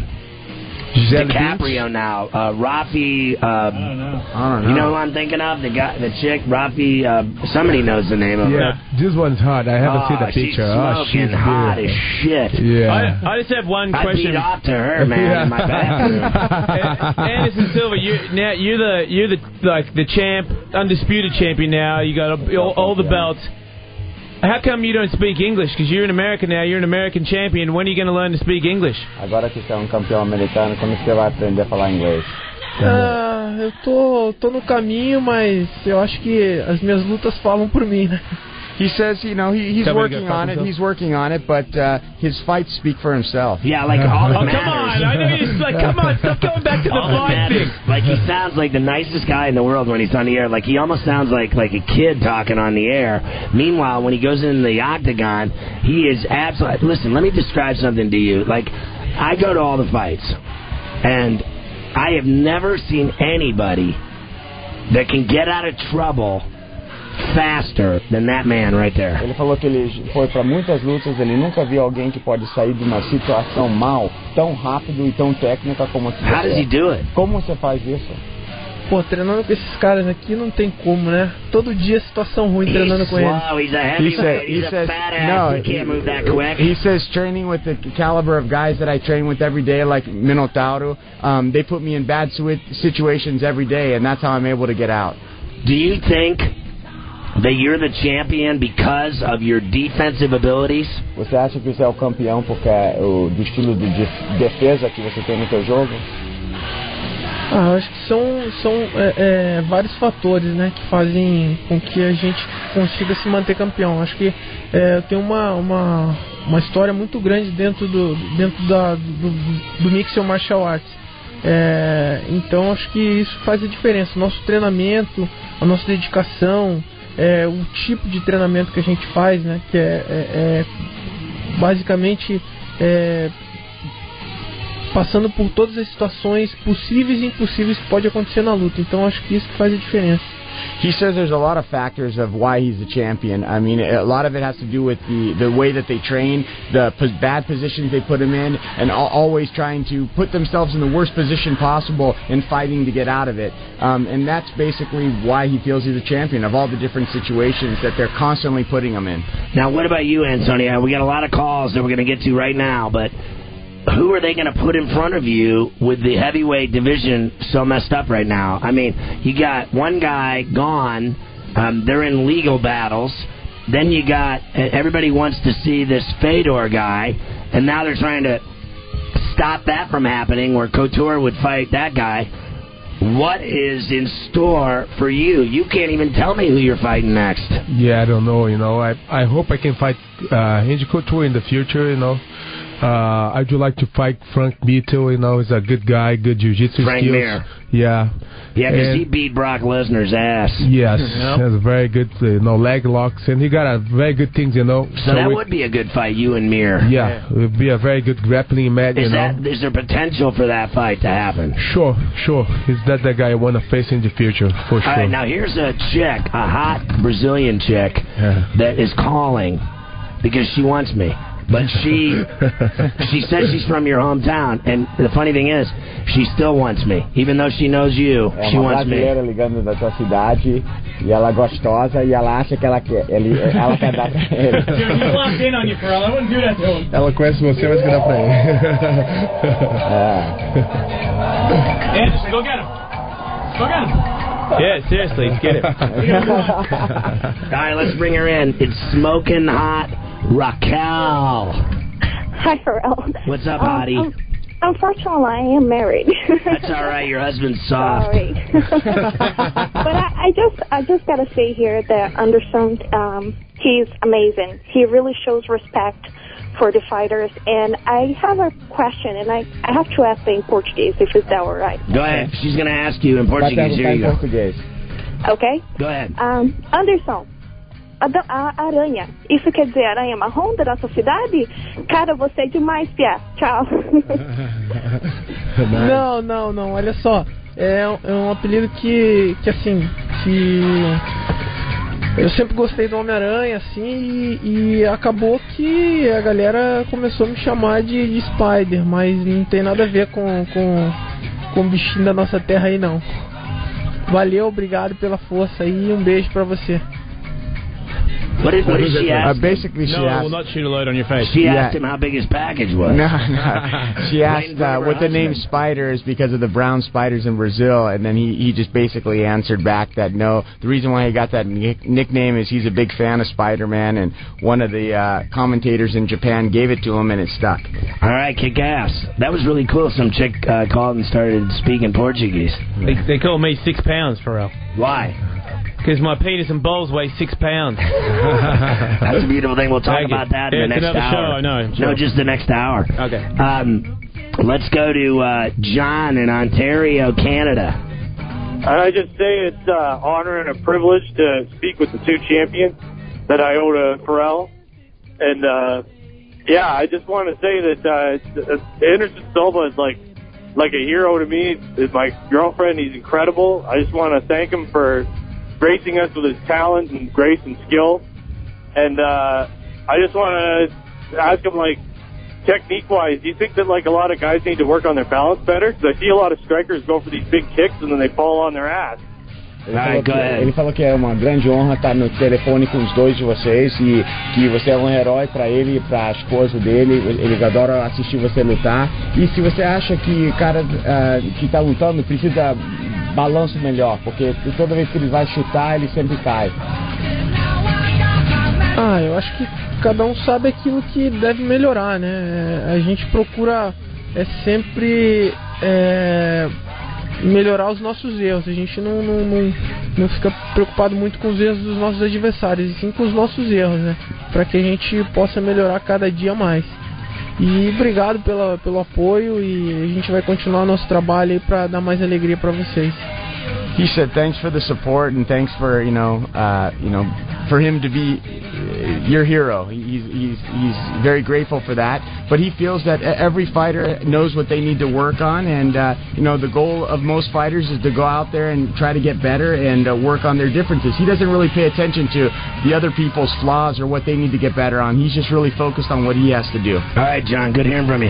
DiCaprio now. Rafi. I don't know. You know who I'm thinking of? The chick, Rafi. Somebody knows the name of her. Yeah, this one's hot. I haven't seen the picture. She's hot as shit. Yeah. I just have one question. I beat off to her, man, in my bathroom. Anderson Silva, you're the champ, undisputed champion now. You got all the belts. How come you don't speak English? Because you're in America now, you're an American champion. When are you going to learn to speak English? Agora que você é campeão americano, como você vai aprender a falar inglês? Eu tô no caminho, mas eu acho que as minhas lutas falam por mim, né? He says, he's working on it. He's working on it, but his fights speak for himself. Yeah, like all that matters. Come on! I know you're like, come on! Stop going back to the fight thing. Like he sounds like the nicest guy in the world when he's on the air. Like he almost sounds like a kid talking on the air. Meanwhile, when he goes in the octagon, he is absolutely. Listen, let me describe something to you. Like I go to all the fights, and I have never seen anybody that can get out of trouble faster than that man right there. Ele falou que ele foi para muitas lutas, ele nunca viu alguém que pode sair de uma situação mal tão rápido e tão técnica como você. How does he do it? Como você faz isso? Pô, treinando com esses caras aqui não tem como, né? Todo dia situação ruim treinando com eles. He says training with the caliber of guys that I train with every day, like Minotauro, they put me in bad situations every day, and that's how I'm able to get out. Do you think that you're the champion because of your defensive abilities? Você acha que você é o campeão porque do estilo de defesa que você tem no seu jogo? Acho que são vários fatores, né, que fazem com que a gente consiga se manter campeão. Acho que tem uma história muito grande dentro do Mixed Martial Arts. Então acho que isso faz a diferença. Nosso treinamento, a nossa dedicação, o tipo de treinamento que a gente faz, né, que basicamente passando por todas as situações possíveis e impossíveis que pode acontecer na luta. Então acho que isso que faz a diferença. He says there's a lot of factors of why he's the champion. I mean, a lot of it has to do with the way that they train, the bad positions they put him in, and always trying to put themselves in the worst position possible and fighting to get out of it. And that's basically why he feels he's a champion, of all the different situations that they're constantly putting him in. Now, what about you, Antonio? We got a lot of calls that we're going to get to right now, but who are they going to put in front of you with the heavyweight division so messed up right now? I mean, you got one guy gone. They're in legal battles. Then you got everybody wants to see this Fedor guy, and now they're trying to stop that from happening where Couture would fight that guy. What is in store for you? You can't even tell me who you're fighting next. Yeah, I don't know. I hope I can fight Randy Couture in the future. I would like to fight Frank Beetle. He's a good guy, good jiu-jitsu skills. Frank Mir. Yeah. Yeah, because he beat Brock Lesnar's ass. Yes, he has very good leg locks, and he got very good things, So that would be a good fight, you and Mir. Yeah, it would be a very good grappling match, Is there potential for that fight to happen? Sure. Is that the guy I want to face in the future, for sure. All right, now here's a chick, a hot Brazilian chick, that is calling because she wants me. But she says she's from your hometown, and the funny thing is, she still wants me, even though she knows you. She wants me. Brasileira ligando da tua cidade e ela é gostosa e ela acha que ela quer dar pra ele. Dude, he locked in on you, Pharrell. I wouldn't do that to him. Ela conhece você, mas quer dar pra ele. Anderson, go get him. Go get him. Yeah, seriously, let's get it. All right, let's bring her in. It's smoking hot Raquel. Hi, Pharrell. What's up, hottie? Unfortunately, I am married. That's all right. Your husband's soft. Sorry. But I just gotta say here that Anderson, he's amazing. He really shows respect for the fighters. And I have a question, and I have to ask in Portuguese, if it's that all right. Go ahead. She's going to ask you in Portuguese. Here you go. Okay? Go ahead. Anderson, a aranha. Isso quer dizer aranha marrom da nossa cidade? Cara, você é demais, Pia. Tchau. Não. Olha só. É um apelido que eu sempre gostei do Homem-Aranha, assim, e acabou que a galera começou a me chamar de Spider, mas não tem nada a ver com o bichinho da nossa terra aí, não. Valeu, obrigado pela força aí, um beijo pra você. What did she ask? Basically, she asked... will not shoot a load on your face. She asked him how big his package was. No. She asked what the name Spider is because of the brown spiders in Brazil, and then he just basically answered back that no, the reason why he got that nickname is he's a big fan of Spider-Man, and one of the commentators in Japan gave it to him, and it stuck. All right, kick ass. That was really cool. Some chick called and started speaking Portuguese. They call me 6 pounds, Pharrell. Why? Because my penis and balls weigh 6 pounds. That's a beautiful thing. We'll talk about that in the next hour. Show, I know. No, just the next hour. Okay. Let's go to John in Ontario, Canada. I just say it's an honor and a privilege to speak with the two champions that I owe to Pharrell. And, I just want to say that Anderson Silva is like a hero to me. Is my girlfriend. He's incredible. I just want to thank him for gracing us with his talent and grace and skill. And I just want to ask him, technique-wise, do you think that like a lot of guys need to work on their balance better? Because I see a lot of strikers go for these big kicks and then they fall on their ass. Ele falou que é uma grande honra estar no telefone com os dois de vocês e que você é um herói para ele e para a esposa dele. Eles adoram assistir você lutar. E se você acha que o cara que está lutando precisa balanço melhor, porque toda vez que ele vai chutar, ele sempre cai. Eu acho que cada um sabe aquilo que deve melhorar, né? A gente procura sempre melhorar os nossos erros. A gente não fica preocupado muito com os erros dos nossos adversários, e sim com os nossos erros, né? Para que a gente possa melhorar cada dia mais. E obrigado pelo apoio, e a gente vai continuar nosso trabalho aí para dar mais alegria para vocês. He said thanks for the support and thanks for for him to be your hero. He's very grateful for that, but he feels that every fighter knows what they need to work on, and the goal of most fighters is to go out there and try to get better and work on their differences. He doesn't really pay attention to the other people's flaws or what they need to get better on. He's just really focused on what he has to do. All right, John, good hearing from you.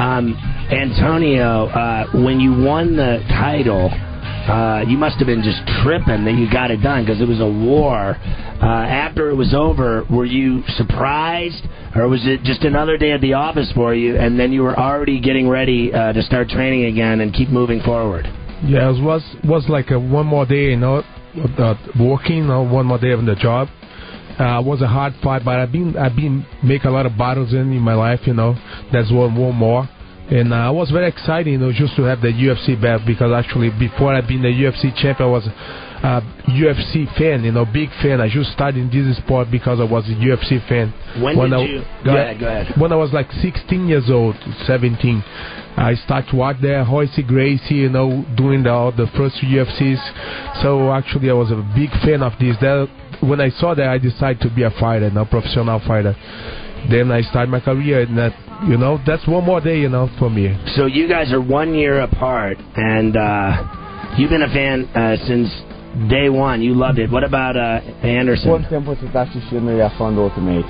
Antonio, when you won the title, you must have been just tripping that you got it done, because it was a war. After it was over, were you surprised, or was it just another day at the office for you, and then you were already getting ready to start training again and keep moving forward? Yeah, it was like one more day, working, one more day on the job. It was a hard fight, but I've been make a lot of battles in my life, That's one more. And I was very excited, just to have the UFC belt, because actually before I been the UFC champion, I was a UFC fan, big fan. I just started in this sport because I was a UFC fan. Go ahead. When I was like 16 years old, 17, I started to watch the Royce Gracie, doing all the first UFCs. So actually I was a big fan of this. When I saw that, I decided to be a fighter, professional fighter. Then I started my career, and that's one more day, for me. So you guys are 1 year apart, and you've been a fan since day one. You loved it. What about Anderson? Quanto tempo você está assistindo e é fã do Ultimate?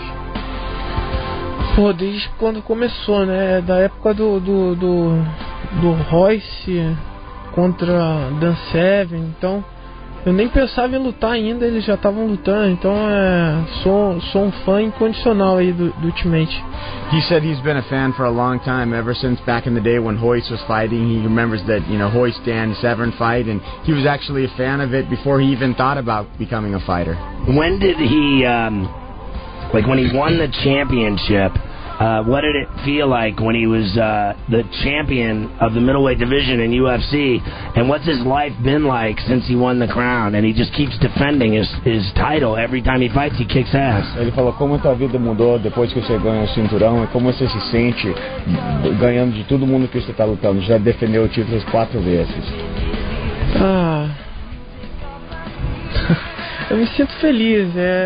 Desde quando começou, né? Da época do Royce contra Dan Severn, então eu nem pensava em lutar ainda, eles já estavam lutando, então sou um fã incondicional aí do Ultimate. He said he's been a fan for a long time, ever since back in the day when Royce was fighting. He remembers that, Royce Dan Severn fight, and he was actually a fan of it before he even thought about becoming a fighter. When did he, when he won the championship, what did it feel like when he was the champion of the middleweight division in UFC? And what's his life been like since he won the crown? And he just keeps defending his title. Every time he fights, he kicks ass. Ele falou como a tua vida mudou depois que você ganhou o cinturão e como você se sente ganhando de todo mundo que você está lutando. Já defendeu o título 4 vezes. Eu me sinto feliz.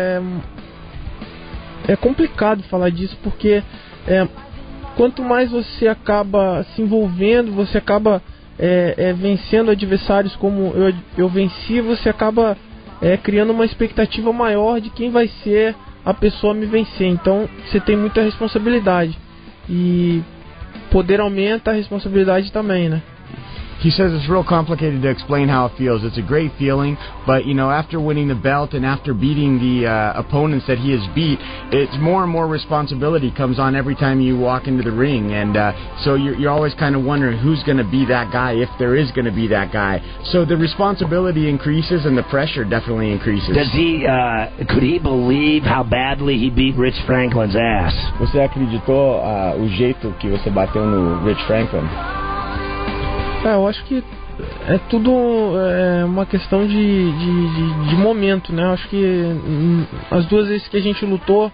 É complicado falar disso, porque quanto mais você acaba se envolvendo, você acaba vencendo adversários como eu venci, você acaba criando uma expectativa maior de quem vai ser a pessoa a me vencer. Então você tem muita responsabilidade, e poder aumenta, a responsabilidade também, né? He says it's real complicated to explain how it feels. It's a great feeling, but after winning the belt and after beating the opponents that he has beat, it's more and more responsibility comes on every time you walk into the ring, and so you're always kind of wondering who's going to be that guy, if there is going to be that guy. So the responsibility increases and the pressure definitely increases. Does he? Could he believe how badly he beat Rich Franklin's ass? Você acreditou o jeito que você bateu no Rich Franklin? Eu acho que é tudo uma questão de momento, né? Eu acho que as duas vezes que a gente lutou,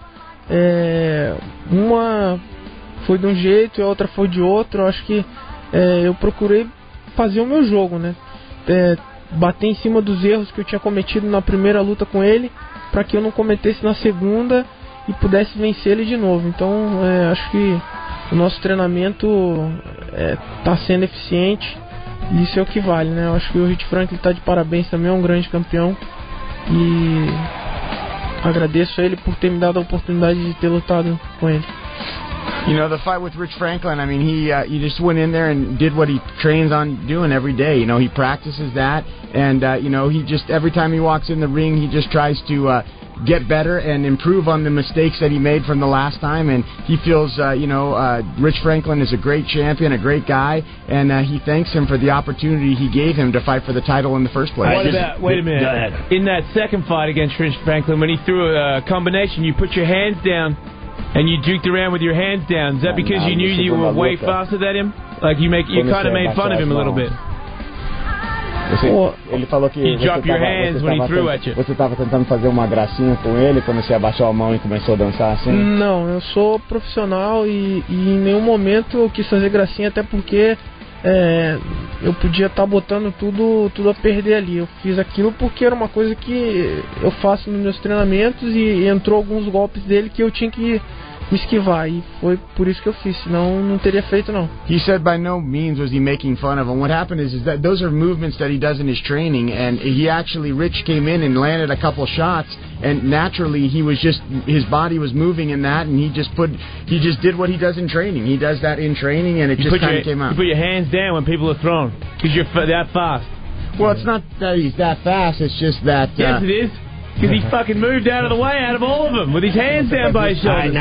uma foi de um jeito e a outra foi de outro. Eu acho que eu procurei fazer o meu jogo, né? Bater em cima dos erros que eu tinha cometido na primeira luta com ele, para que eu não cometesse na segunda e pudesse vencer ele de novo. Então acho que o nosso treinamento está sendo eficiente, e isso é o que vale, né? Eu acho que o Rich Franklin está de parabéns também, é um grande campeão, e agradeço a ele por ter me dado a oportunidade de ter lutado com ele. You know, the fight with Rich Franklin, I mean, he just went in there and did what he trains on doing every day. You know, he practices that, and, you know, he just, every time he walks in the ring, he just tries to get better and improve on the mistakes that he made from the last time, and he feels, Rich Franklin is a great champion, a great guy, and he thanks him for the opportunity he gave him to fight for the title in the first place. Wait a minute. Go ahead. In that second fight against Rich Franklin, when he threw a combination, you put your hands down and you juked around with your hands down. Is that because you knew you were way faster than him? Like you kind of made fun of him a little bit. Ele falou que you drop your hands when he threw at you. Você estava tentando fazer uma gracinha com ele quando você abaixou a mão e começou a dançar assim? Não, eu sou profissional e em nenhum momento eu quis fazer gracinha, até porque eu podia estar botando tudo a perder ali. Eu fiz aquilo porque era uma coisa que eu faço nos meus treinamentos e entrou alguns golpes dele que eu tinha que me esquivar, e foi por isso que eu fiz, senão não teria feito não. He said by no means was he making fun of him. What happened is that those are movements that he does in his training, and Rich came in and landed a couple shots, and naturally his body was moving in that, and he just did what he does in training. He does that in training, and it just kind of came out. You put your hands down when people are thrown, because you're that fast. Well, it's not that he's that fast, it's just that... yes, it is. Because he fucking moved out of the way out of all of them with his hands down by his shoulders.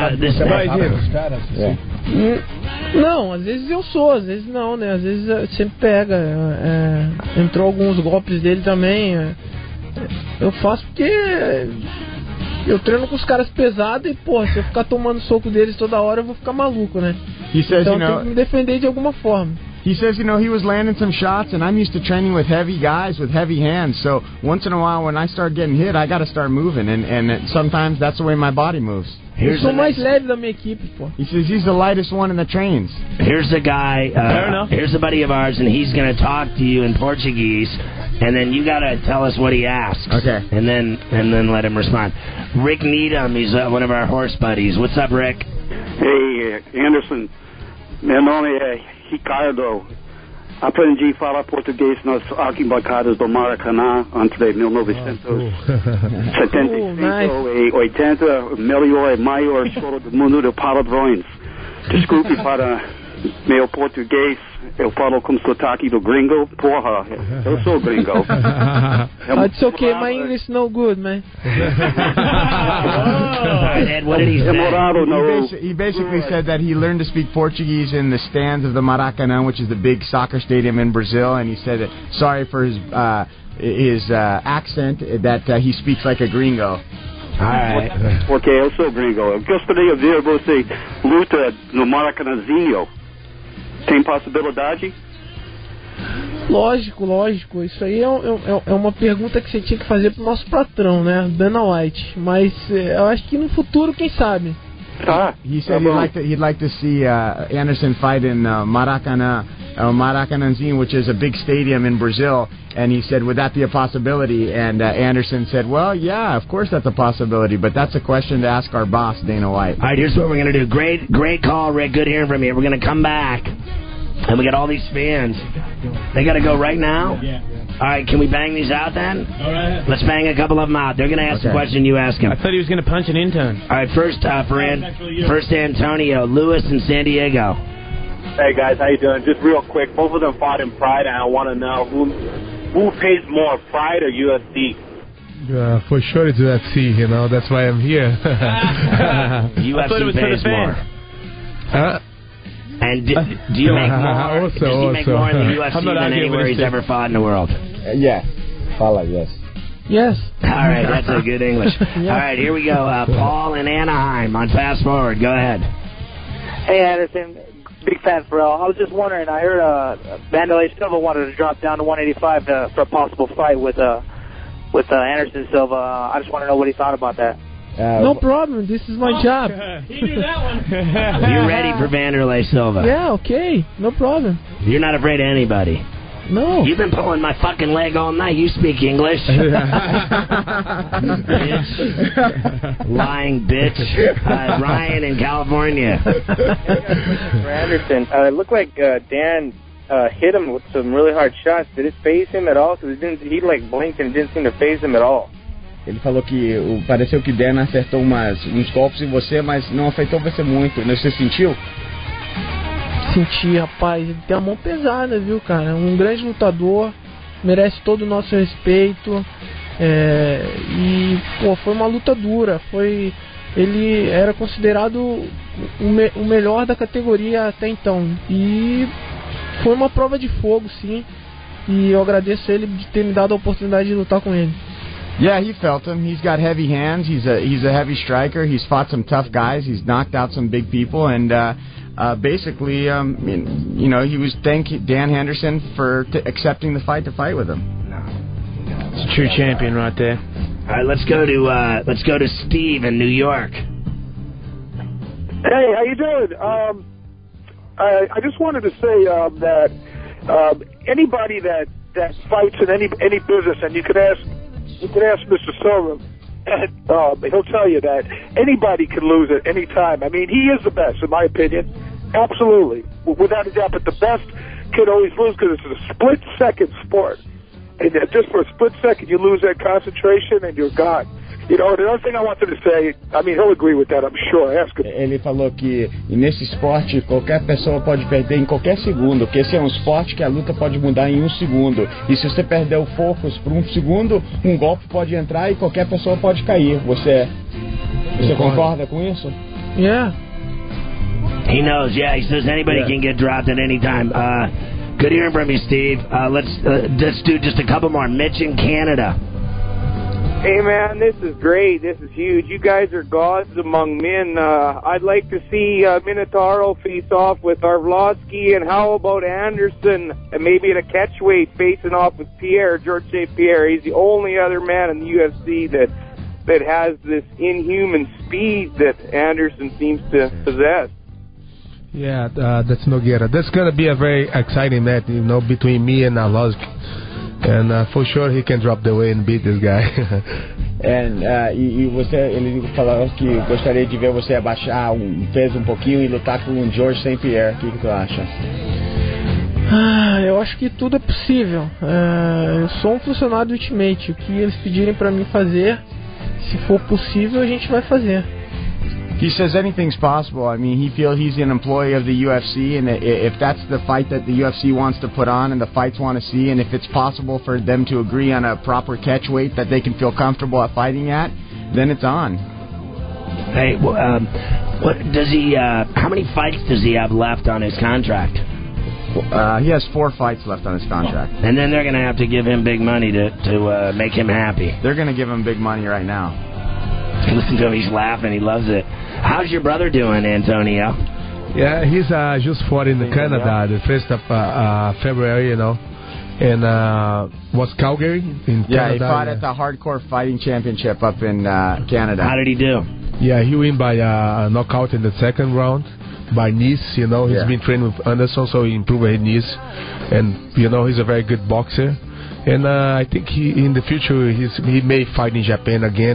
Não, às vezes eu sou, às vezes não, né? Às vezes sempre pega. Entrou alguns golpes dele também. Eu faço porque eu treino com os caras pesados e, pô, se eu ficar tomando soco deles toda hora, eu vou ficar maluco, né? Então eu tenho que me defender de alguma forma. He says, he was landing some shots, and I'm used to training with heavy guys with heavy hands. So once in a while, when I start getting hit, I got to start moving, and sometimes that's the way my body moves. Eu sou mais leve da minha equipe, pô. He says he's the lightest one in the trains. Here's a guy. Fair enough. Here's a buddy of ours, and he's going to talk to you in Portuguese, and then you got to tell us what he asks. Okay. And then let him respond. Rick Needham, he's one of our horse buddies. What's up, Rick? Hey, Anderson. Meu nome é Ricardo. Aprendi a falar português nas arquibancadas do Maracanã entre 1975 e 80. Melhor e maior escola do mundo de palavrões. Desculpe para meu português. Eu falo com sotaque do gringo. Porra, eu sou gringo. It's okay, my English no good, man. Ed, what did he say? He basically said that he learned to speak Portuguese in the stands of the Maracanã, which is the big soccer stadium in Brazil, and he said that sorry for his accent, that he speaks like a gringo. Alright. Porque eu sou gringo. Eu gostaria de ver você luta no Maracanãzinho. Tem possibilidade? Lógico. Isso aí é uma pergunta que você tinha que fazer pro nosso patrão, né? Dana White. Mas eu acho que no futuro, quem sabe? He said he'd like to see Anderson fight in Maracanã, Maracanãzinho, which is a big stadium in Brazil. And he said, would that be a possibility? And Anderson said, well, yeah, of course that's a possibility, but that's a question to ask our boss, Dana White. All right, here's what we're going to do. Great call, Rick. Good hearing from you. We're going to come back, and we got all these fans. They got to go right now? Yeah. All right, can we bang these out then? All right. Let's bang a couple of them out. They're going to ask the question, you ask him. I thought he was going to punch an intern. All right, first Antonio, Lewis in San Diego. Hey, guys, how you doing? Just real quick, both of them fought in Pride, and I want to know who pays more, Pride or UFC? For sure it's UFC, that's why I'm here. UFC pays more. And do you make more? Does he make more in the UFC than anywhere he's ever fought in the world? Yes. Fala, yes. Yes. All right, that's a good English. Yes. All right, here we go. Paul in Anaheim on Fast Forward. Go ahead. Hey, Anderson. Big fan, Pharrell. I was just wondering, I heard Vanderlei Silva wanted to drop down to 185 for a possible fight with Anderson Silva. I just want to know what he thought about that. No problem. This is my job. He knew that one. You're ready for Vanderlei Silva. Yeah, okay. No problem. You're not afraid of anybody. No. You've been pulling my fucking leg all night. You speak English. Bitch. Lying bitch. Ryan in California. For Anderson, it looked like Dan hit him with some really hard shots. Did it phase him at all? Because he blinked and it didn't seem to phase him at all. Ele falou que pareceu que o Dan acertou uns golpes em você, mas não afetou você muito. Você sentiu? Senti, rapaz. Ele tem a mão pesada, viu, cara? Um grande lutador, merece todo o nosso respeito. E, pô, foi uma luta dura. Ele era considerado o melhor da categoria até então. E foi uma prova de fogo, sim. E eu agradeço ele de ter me dado a oportunidade de lutar com ele. Yeah, he felt him. He's got heavy hands. He's a heavy striker. He's fought some tough guys. He's knocked out some big people. And basically, he was thanking Dan Henderson for accepting the fight to fight with him. It's a true champion right there. All right, let's go to Steve in New York. Hey, how you doing? I just wanted to say that anybody that fights in any business, and you could ask Mr. Silva, and he'll tell you that anybody can lose at any time. I mean, he is the best, in my opinion, absolutely, without a doubt. But the best can always lose because it's a split-second sport. And just for a split second, you lose that concentration and you're gone. You know, the other thing I wanted to say, I mean, he'll agree with that, I'm sure. Ask him. Ele falou que nesse esporte qualquer pessoa pode perder em qualquer segundo, que esse é um esporte que a luta pode mudar em um segundo. E se você perder o focus por um segundo, um golpe pode entrar e qualquer pessoa pode cair. Você concorda com isso? Yeah. He knows, yeah. He says anybody can get dropped at any time. Good hearing from you, Steve. Let's do just a couple more. Mitch in Canada. Hey, man, this is great. This is huge. You guys are gods among men. I'd like to see Minotauro face off with Arlovsky, and how about Anderson, and maybe in a catchweight facing off with George St. Pierre. He's the only other man in the UFC that has this inhuman speed that Anderson seems to possess. Yeah, that's Nogueira. That's going to be a very exciting match, between me and Arlovsky. And for sure he can drop the weight and beat this guy. Ele falou que gostaria de ver você abaixar um peso um pouquinho e lutar com o George St. Pierre. O que tu acha? Eu acho que tudo é possível. Eu sou um funcionário do Ultimate. O que eles pedirem pra mim fazer, se for possível, a gente vai fazer. He says anything's possible. I mean, he feels he's an employee of the UFC, and if that's the fight that the UFC wants to put on and the fights want to see, and if it's possible for them to agree on a proper catch weight that they can feel comfortable at fighting at, then it's on. Hey, what does he? How many fights does he have left on his contract? He has 4 fights left on his contract. And then they're going to have to give him big money to make him happy. They're going to give him big money right now. Listen to him, he's laughing, he loves it. How's your brother doing, Antonio? Yeah, he's just fought in Canada the 1st of February, and was Calgary in Canada. Yeah, he fought at the Hardcore Fighting Championship up in Canada. How did he do? Yeah, he win by knockout in the second round by knees. He's been training with Anderson, so he improved his knees, and he's a very good boxer. And I think in the future he may fight in Japan again.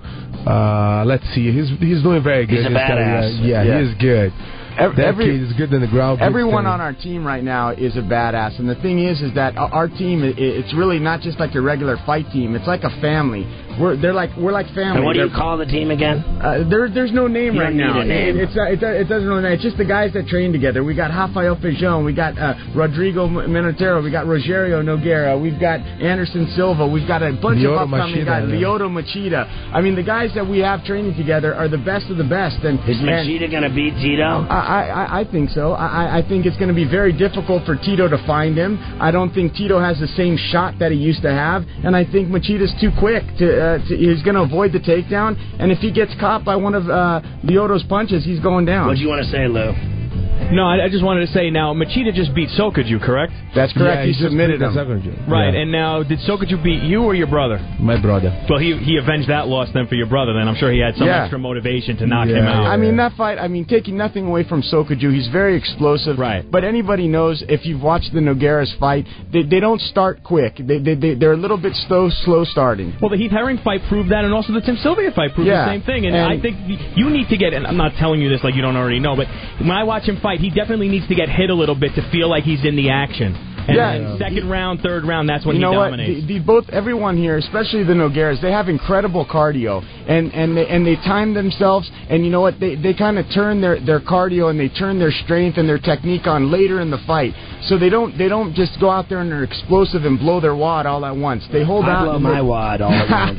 Let's see. He's doing very good. He's a badass. Yeah, he is good. That kid is good in the ground. Everyone on our team right now is a badass, and the thing is that our team, it's really not just like a regular fight team. It's like a family. We're like family. And what do you call the team again? There's no name you right now. Need a name. It doesn't really matter. It's just the guys that train together. We got Rafael Feijão, we got Rodrigo Minotauro, we got Rogerio Nogueira, we've got Anderson Silva, we've got a bunch of upcoming guys. Lyoto Machida. I mean, the guys that we have training together are the best of the best. Is Machida going to beat Tito? I think so. I think it's going to be very difficult for Tito to find him. I don't think Tito has the same shot that he used to have, and I think Machida's too quick. He's going to avoid the takedown, and if he gets caught by one of Lyoto's punches, he's going down. What do you want to say, Lou? No, I just wanted to say now, Machida just beat Sokaju, correct? That's correct. Yeah, he submitted him. Right, and now, did Sokaju beat you or your brother? My brother. Well, he avenged that loss then for your brother, then. I'm sure he had some extra motivation to knock him out. I mean, that fight, taking nothing away from Sokaju, he's very explosive. Right. But anybody knows, if you've watched the Nogueiras fight, they don't start quick. They're a little bit slow starting. Well, the Heath Herring fight proved that, and also the Tim Sylvia fight proved the same thing. And I think you need to get, and I'm not telling you this like you don't already know, but when I watch him fight, he definitely needs to get hit a little bit to feel like he's in the action. And then second round, third round, that's when he dominates. Everyone here, especially the Nogueiras, they have incredible cardio, and they time themselves. And you know what? They kind of turn their cardio and they turn their strength and their technique on later in the fight. So they don't just go out there and they're explosive and blow their wad all at once. They hold out. I blow my wad all at once.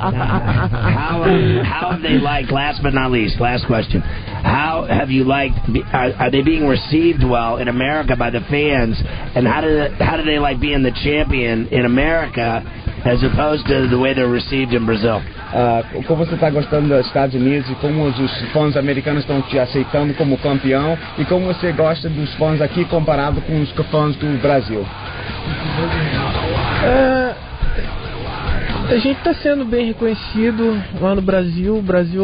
How have they liked? Last but not least, last question. How have you liked? Are they being received well in America by the fans? And how do they like being the champion in America as opposed to the way they're received in Brazil? Como você está gostando dos Estados Unidos e como os fãs americanos estão te aceitando como campeão e como você gosta dos fãs aqui comparado com os fãs do Brasil? A gente está sendo bem reconhecido lá no Brasil. O Brasil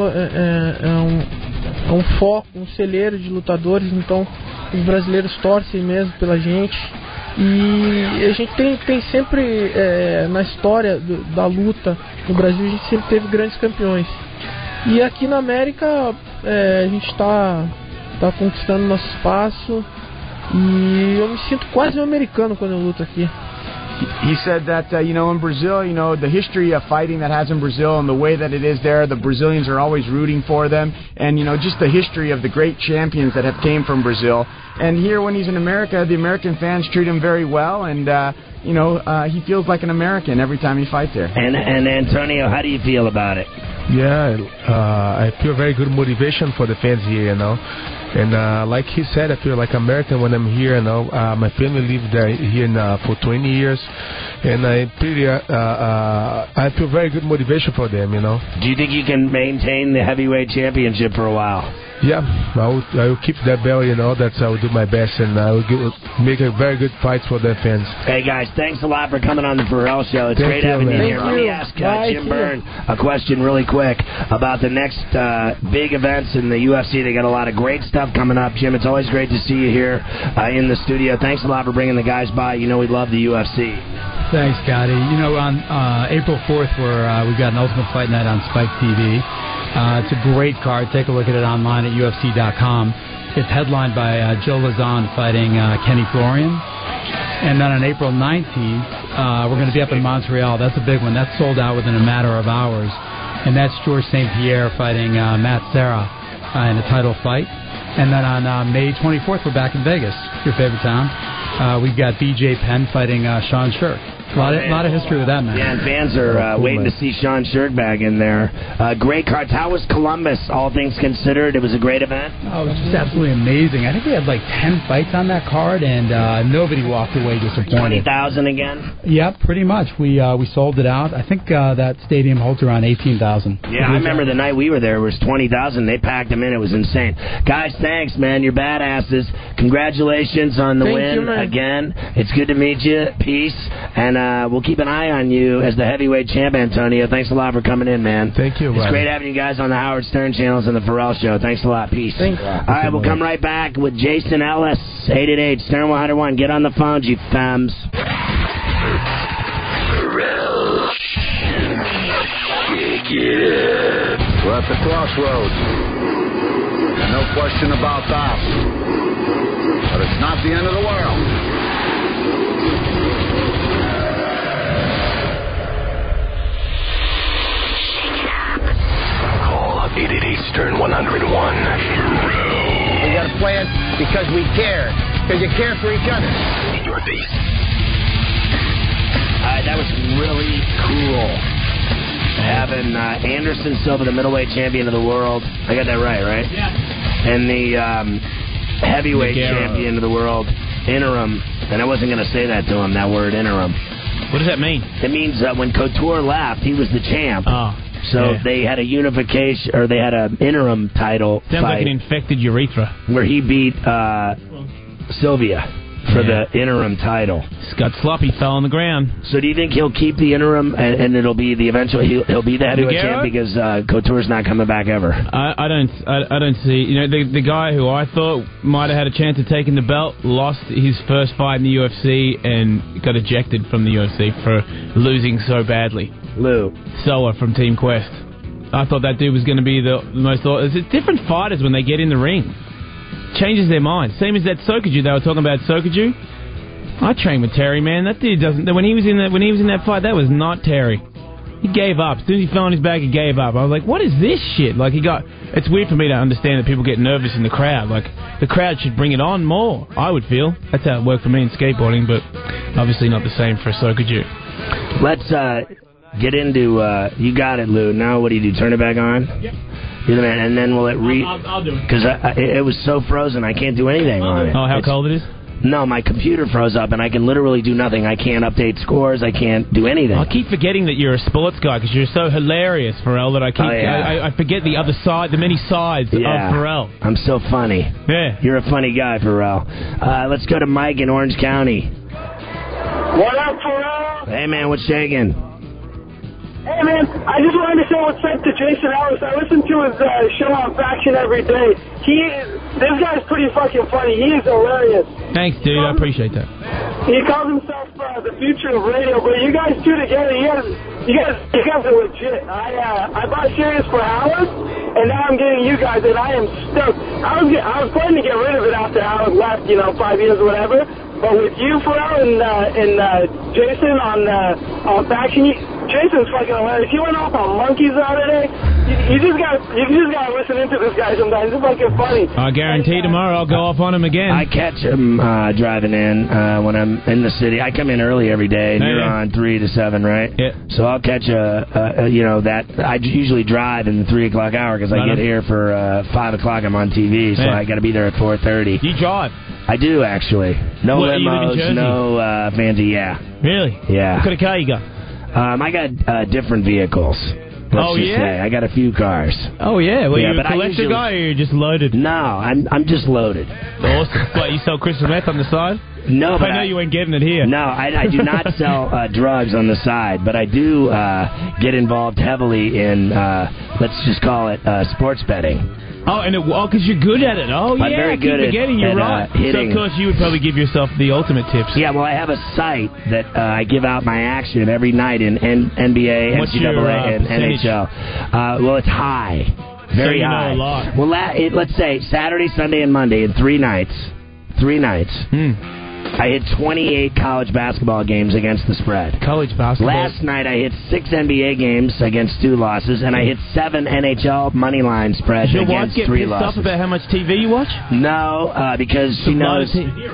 é um foco, um celeiro de lutadores, então os brasileiros torcem mesmo pela gente. E a gente tem sempre, na história da luta no Brasil, a gente sempre teve grandes campeões. E aqui na América, a gente está conquistando nosso espaço. E eu me sinto quase um americano quando eu luto aqui. He said that, in Brazil, the history of fighting that has in Brazil and the way that it is there, the Brazilians are always rooting for them. And, just the history of the great champions that have came from Brazil. And here when he's in America, the American fans treat him very well. And, he feels like an American every time he fights there. And Antonio, how do you feel about it? Yeah, I feel very good motivation for the fans here, And like he said, I feel like American when I'm here. My family lived here for 20 years, and I feel very good motivation for them. Do you think you can maintain the heavyweight championship for a while? Yeah, I will keep that belt. I will do my best, and I will make a very good fight for the fans. Hey guys, thanks a lot for coming on the Pharrell Show. It's great having you here. Let me ask Jim Byrne a question really quick about the next big events in the UFC. They got a lot of great stuff coming up. Jim, it's always great to see you here in the studio. Thanks a lot for bringing the guys by. We love the UFC. Thanks, Scotty. On April 4th, we've got an Ultimate Fight Night on Spike TV. It's a great card. Take a look at it online at UFC.com. It's headlined by Joe Lazan fighting Kenny Florian. And then on April 19th, we're going to be up in Montreal. That's a big one. That's sold out within a matter of hours. And that's George St. Pierre fighting Matt Serra in a title fight. And then on May 24th, we're back in Vegas, your favorite town. We've got BJ Penn fighting Sean Shirk. A lot of history with that, man. Yeah, and fans are waiting to see Sean Shirk back in there. Great cards. How was Columbus, all things considered? It was a great event? Oh, it was just absolutely amazing. I think we had like 10 fights on that card, and nobody walked away disappointed. 20,000 again? Yeah, pretty much. We sold it out. I think that stadium holds around 18,000. Yeah, I remember the night we were there, it was 20,000. They packed them in. It was insane. Guys, thanks, man. You're badasses. Congratulations on the win again. It's good to meet you. Peace. And we'll keep an eye on you as the heavyweight champ, Antonio. Thanks a lot for coming in, man. Thank you. It's great having you guys on the Howard Stern channels and the Pharrell Show. Thanks a lot. Peace. Thanks. All right, we'll come right back with Jason Ellis, 888 Stern 101. Get on the phones, you femmes. Pharrell. Shake it up. We're at the crossroads. No question about that. But it's not the end of the world. Call 888 Stern 101. We got to play it because we care. Because you care for each other. In your face. That was really cool. Having Anderson Silva, the middleweight champion of the world. I got that right? Yeah. And the heavyweight champion of the world, interim. And I wasn't going to say that to him, that word, interim. What does that mean? It means when Couture left, he was the champ. Oh. So they had a unification, or they had an interim title Sounds fight. like an infected urethra. Where he beat Sylvia for the interim title. Scott Sloppy fell on the ground. So do you think he'll keep the interim and it'll be the eventual? He'll be the heavyweight champ because Couture's not coming back ever. I don't see. The guy who I thought might have had a chance of taking the belt lost his first fight in the UFC and got ejected from the UFC for losing so badly. Lou Soa from Team Quest. I thought that dude was going to be the most. It's different fighters when they get in the ring. Changes their mind. Same as that Sokoju. They were talking about Sokoju. I trained with Terry, man. That dude doesn't. When he was in that fight, that was not Terry. He gave up. As soon as he fell on his back, he gave up. I was like, what is this shit? Like, it's weird for me to understand that people get nervous in the crowd. Like, the crowd should bring it on more, I would feel. That's how it worked for me in skateboarding, but obviously not the same for Sokoju. Let's get into, you got it, Lou. Now what do you do? Turn it back on? Yep. You're the man. And then will it I'll do it. Because it was so frozen, I can't do anything on it. Oh, how cold it is? No, my computer froze up, and I can literally do nothing. I can't update scores. I can't do anything. I keep forgetting that you're a sports guy because you're so hilarious, Pharrell, that I keep I forget the other side, the many sides of Pharrell. I'm so funny. Yeah. You're a funny guy, Pharrell. Let's go to Mike in Orange County. What up, Pharrell? Hey, man, what's shaking? Hey, man, I just wanted to say what's up to Jason Ellis. I listen to his show on Faction every day. This guy's pretty fucking funny. He is hilarious. Thanks, dude. I appreciate that. He calls himself the future of radio, but you guys two together, you guys are legit. I bought Sirius for Howard, and now I'm getting you guys, and I am stoked. I was planning to get rid of it after Howard left, 5 years or whatever. But with you, Pharrell, and Jason on Faction, Jason's fucking hilarious. He went off on monkeys the other day. You just gotta listen into this guy sometimes. It's fucking funny. I guarantee tomorrow I'll go off on him again. I catch him driving in when I'm in the city. I come in early every day, and you're on 3 to 7, right? Yeah. So I'll catch that. I usually drive in the 3 o'clock hour because I get here for 5 o'clock. I'm on TV, so I got to be there at 4:30. You drive? I do, actually. No limos, you live in Jersey? no fancy, yeah. Really? Yeah. What kind of car you got? I got different vehicles. Let's just say. I got a few cars. Oh, yeah? Well, you're a but collector guy or you're just loaded? No, I'm just loaded. Awesome. What, you sell crystal meth on the side? No, but I know you ain't getting it here. No, I do not sell drugs on the side, but I do get involved heavily in, let's just call it, sports betting. Oh, because you're good at it. Oh, I'm yeah, very good I keep forgetting. You're right. Hitting. So, of course, you would probably give yourself the ultimate tips. Yeah, well, I have a site that I give out my action every night in NBA, What's NCAA, and percentage? NHL. Well, it's high. Very so you high. Know a lot. Well, let's say Saturday, Sunday, and Monday in 3 nights. 3 nights. I hit 28 college basketball games against the spread. College basketball. Last night I hit 6 NBA games against 2 losses, and I hit 7 NHL money line spreads agained 3 losses. Does your wife get pissed off about how much TV you watch? No, because she knows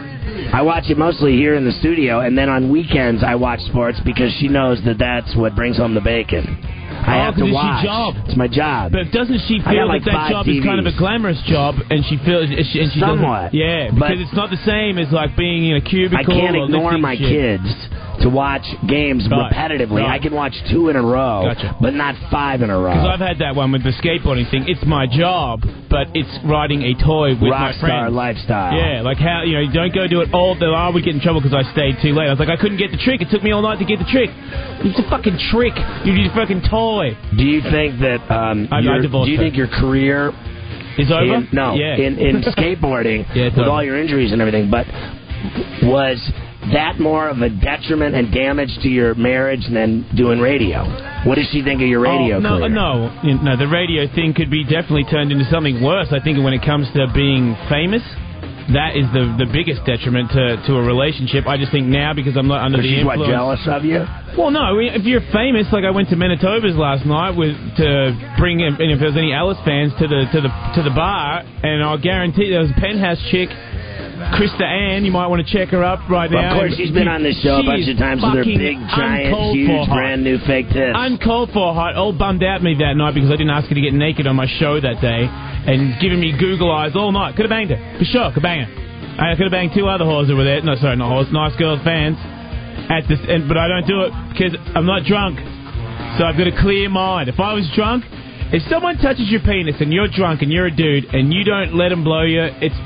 I watch it mostly here in the studio, and then on weekends I watch sports because she knows that that's what brings home the bacon. I have to watch. It's your job. It's my job. But doesn't she feel that job is kind of a glamorous job, and she feels she somewhat? Yeah, because it's not the same as like being in a cubicle. I can't ignore my kids to watch games repetitively. I can watch 2 in a row, but not 5 in a row. Because I've had that one with the skateboarding thing. It's my job, but it's riding a toy with my friends. Rockstar lifestyle. Yeah, like how you don't go do it all. I would get in trouble because I stayed too late. I was like, I couldn't get the trick. It took me all night to get the trick. It's a fucking trick. You need a fucking toy. Do you think that your career is over? In skateboarding with all your injuries and everything, but was that more of a detriment and damage to your marriage than doing radio? What does she think of your radio career? No, the radio thing could be definitely turned into something worse. I think when it comes to being famous, that is the biggest detriment to a relationship. I just think now, because I'm not under the influence... She's jealous of you? Well, no. If you're famous, like I went to Manitoba's last night to bring in, and if there was any Ellis fans to the bar, and I'll guarantee there was a Penthouse chick, Krista Ann, you might want to check her up right now. Of course, she's been on this show a bunch of times with her big, giant, huge, brand new fake tits. Uncalled for hot. All bummed out me that night because I didn't ask her to get naked on my show that day, and giving me Google eyes all night. Could have banged her. For sure, could bang her. I could have banged 2 other whores over there. No, sorry, not whores. Nice girls, fans. But I don't do it because I'm not drunk. So I've got a clear mind. If I was drunk... If someone touches your penis and you're drunk and you're a dude and you don't let them blow you,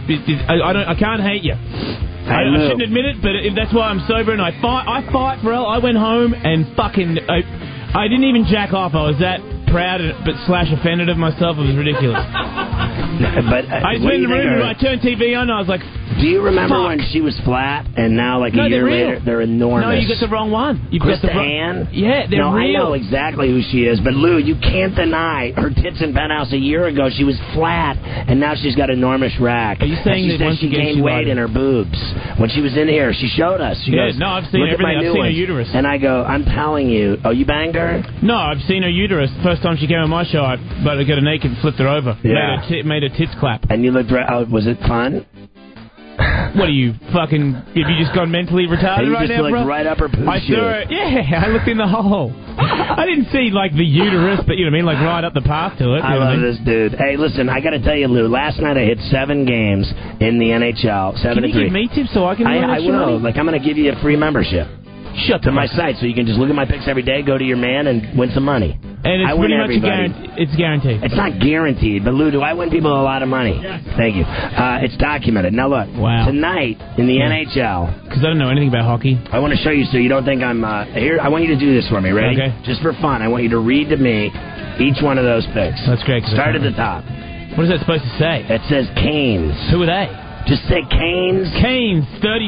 I can't hate you. I shouldn't admit it, but that's why I'm sober and I fight, Pharrell. I went home and fucking I didn't even jack off. I was that proud but / offended of myself. It was ridiculous. But I just went in the room and I turned TV on and I was like, Do you remember when she was flat and now, like a year later, they're enormous? No, you got the wrong one. You've got the Ann? Yeah, they're real. I know exactly who she is, but Lou, you can't deny her tits in Penthouse a year ago. She was flat, and now she's got enormous rack. Are you saying that once she gained weight in her boobs? When she was in here, she showed us. She goes, no, I've seen Look everything. At my I've seen her ones. uterus. And I go, I'm telling you. Oh, you banged her? No, I've seen her uterus. The first time she came on my show, I got her naked and flipped her over. Yeah. Made her tits clap. And you looked right. Oh, was it fun? What are you fucking? Have you just gone mentally retarded right now, bro? You just looked right up her pooch. I saw it. Yeah, I looked in the hole. I didn't see like the uterus, but you know what I mean, like right up the path to it. I love this dude. Hey, listen, I got to tell you, Lou. Last night I hit 7 games in the NHL. 7-3. Can you give me tips so I can? I will. Like I'm going to give you a free membership. Shut to my site, so you can just look at my picks every day, go to your man, and win some money. And it's pretty much it's guaranteed. It's not guaranteed, but Lou, do I win people a lot of money? Yes. Thank you. It's documented. Now look, tonight in the NHL, because I don't know anything about hockey, I want to show you so you don't think I'm here. I want you to do this for me. Ready? Okay. Just for fun, I want you to read to me each one of those picks. That's great. Start at the top. What is that supposed to say? It says Canes. Who are they? Just say Canes. Canes,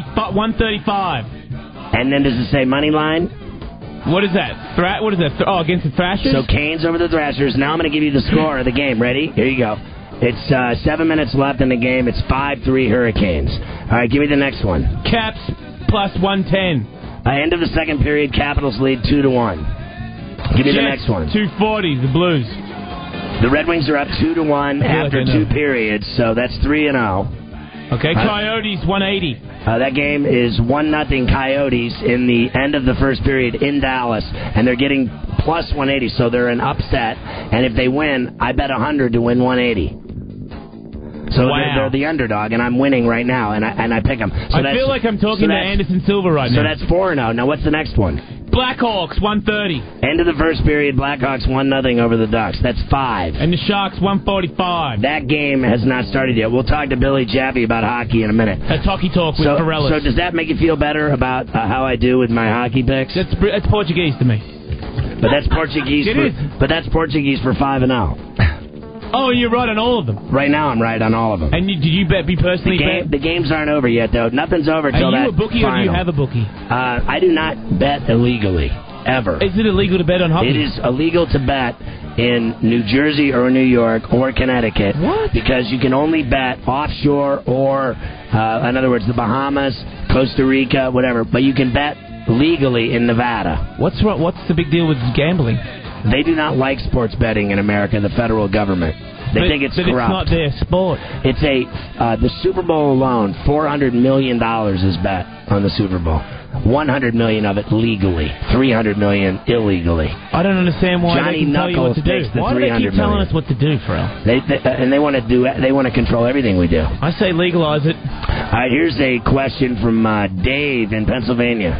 135. And then does it say money line? What is that? What is that? Against the Thrashers? So Canes over the Thrashers. Now I'm going to give you the score of the game. Ready? Here you go. It's 7 minutes left in the game. It's 5-3 Hurricanes. All right, give me the next one. Caps plus 110. End of the second period, Capitals lead 2-1. Give me the next one. 240, the Blues. The Red Wings are up 2-1 after 2 periods, so that's 3-0. Okay, Coyotes 180. That game is 1-0 Coyotes in the end of the first period in Dallas, and they're getting plus 180, so they're an upset. And if they win, I bet 100 to win 180. So they're the underdog, and I'm winning right now, and I pick them. So I feel like I'm talking to Anderson Silva right now. So that's 4-0. Now what's the next one? Blackhawks 130. End of the first period, Blackhawks 1-0 over the Ducks. That's 5. And the Sharks 145. That game has not started yet. We'll talk to Billy Jaffe about hockey in a minute. That's Hockey Talk with Corellis. So does that make you feel better about how I do with my hockey picks? That's Portuguese to me. But that's Portuguese. But that's Portuguese for 5-0. Oh, you're right on all of them. Right now, I'm right on all of them. And did you be personally bet? The games aren't over yet, though. Nothing's over till that Are you a bookie final. or do you have a bookie? I do not bet illegally, ever. Is it illegal to bet on hockey? It is illegal to bet in New Jersey or New York or Connecticut. What? Because you can only bet offshore or, in other words, the Bahamas, Costa Rica, whatever. But you can bet legally in Nevada. What's the big deal with gambling? They do not like sports betting in America, the federal government. They think it's corrupt. It's not their sport. It's the Super Bowl alone, $400 million is bet on the Super Bowl. $100 million of it legally, $300 million illegally. I don't understand why Johnny they can tell you what to do. Why do they keep telling us what to do, Pharrell? And they want to control everything we do. I say legalize it. All right, here's a question from Dave in Pennsylvania.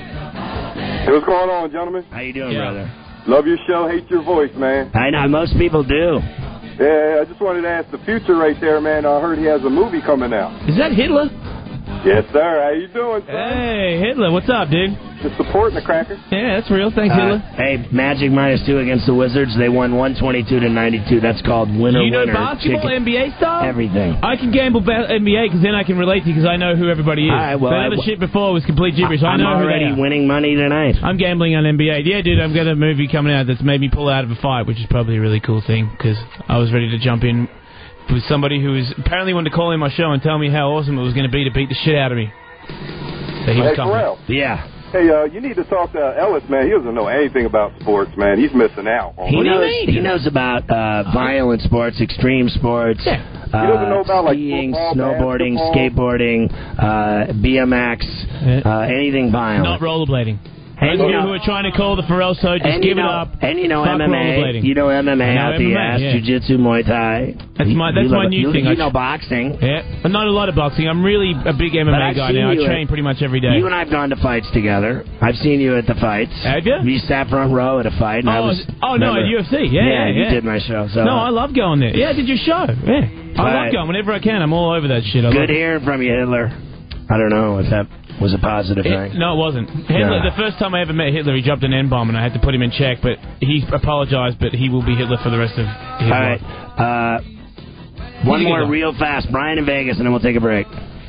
Hey, what's going on, gentlemen? How you doing, brother? Love your show, hate your voice, man. I know, most people do. Yeah, I just wanted to ask the future right there, man. I heard he has a movie coming out. Is that Hitler? Yes, sir. How you doing, sir? Hey, Hitler, what's up, dude? Just supporting the Crackers. Yeah, that's real. Thanks, Hitler. Hey, Magic -2 against the Wizards. They won 122-92. That's called winner-winner. You know basketball, NBA stuff? Everything. I can gamble NBA because then I can relate to you because I know who everybody is. All right, well, the other shit before was complete gibberish. I know I'm already who they are. winning money tonight. I'm gambling on NBA. Yeah, dude, I've got a movie coming out that's made me pull out of a fight, which is probably a really cool thing because I was ready to jump in with somebody who was apparently wanted to call in my show and tell me how awesome it was going to be to beat the shit out of me. So he was Pharrell. Yeah. Hey, you need to talk to Ellis, man. He doesn't know anything about sports, man. He's missing out. He knows about violent sports, extreme sports. Yeah. He doesn't know about skiing, football, snowboarding, basketball. skateboarding, BMX, anything violent. Not rollerblading. And you who are trying to call the Pharrell show, just give it up. And you know Fuck MMA. rollerblading. You know MMA out the ass, yeah. jiu-jitsu, Muay Thai. That's my new thing. You know boxing. Yeah, but not a lot of boxing. I'm really a big MMA guy now. I train pretty much every day. You and I have gone to fights together. I've seen you at the fights. Have you? You sat front row at a fight. And I was, no, at UFC. Yeah, you did my show. So. No, I love going there. Yeah, I did your show. Yeah, I love going whenever I can. I'm all over that shit. Good hearing from you, Hitler. I don't know if that was a positive thing. No, it wasn't. Hitler. The first time I ever met Hitler, he dropped an N-bomb, and I had to put him in check. But he apologized, but he will be Hitler for the rest of his life. One more real fast. Brian in Vegas, and then we'll take a break.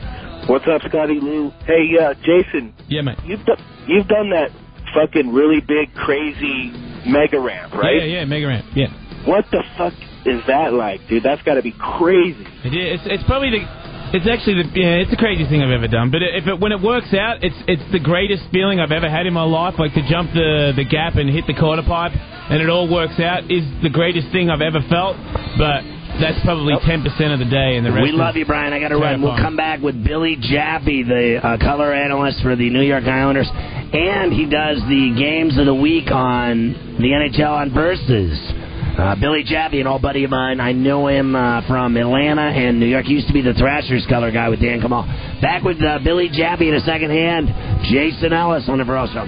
What's up, Scotty Lou? Hey, Jason. Yeah, man. You've done that fucking really big, crazy mega ramp, right? Yeah, mega ramp. Yeah. What the fuck is that like, dude? That's got to be crazy. It's probably it's the craziest thing I've ever done. But when it works out, it's the greatest feeling I've ever had in my life. Like to jump the gap and hit the quarter pipe, and it all works out is the greatest thing I've ever felt. But that's probably 10% of the day, and the rest. We love you, Brian. I got to run. We'll come back with Billy Jaffe, the color analyst for the New York Islanders, and he does the games of the week on the NHL on Versus. Billy Jaffe, an old buddy of mine. I know him from Atlanta and New York. He used to be the Thrashers color guy with Dan Kamal. Back with Billy Jaffe in a second hand. Jason Ellis on the Ferrall Show.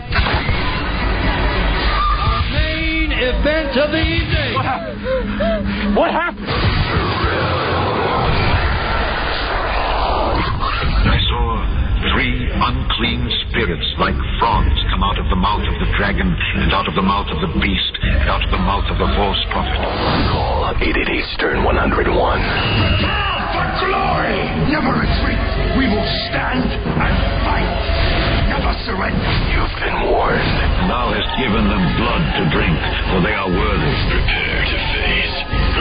Main event of the evening. What happened? I saw 3 unclean spirits like frogs come out of the mouth of the dragon, and out of the mouth of the beast, and out of the mouth of the false prophet. Call 888-STERN-101. For glory! Never retreat! We will stand and fight! Never surrender! You've been warned. Thou hast given them blood to drink, for they are worthy. Prepare to face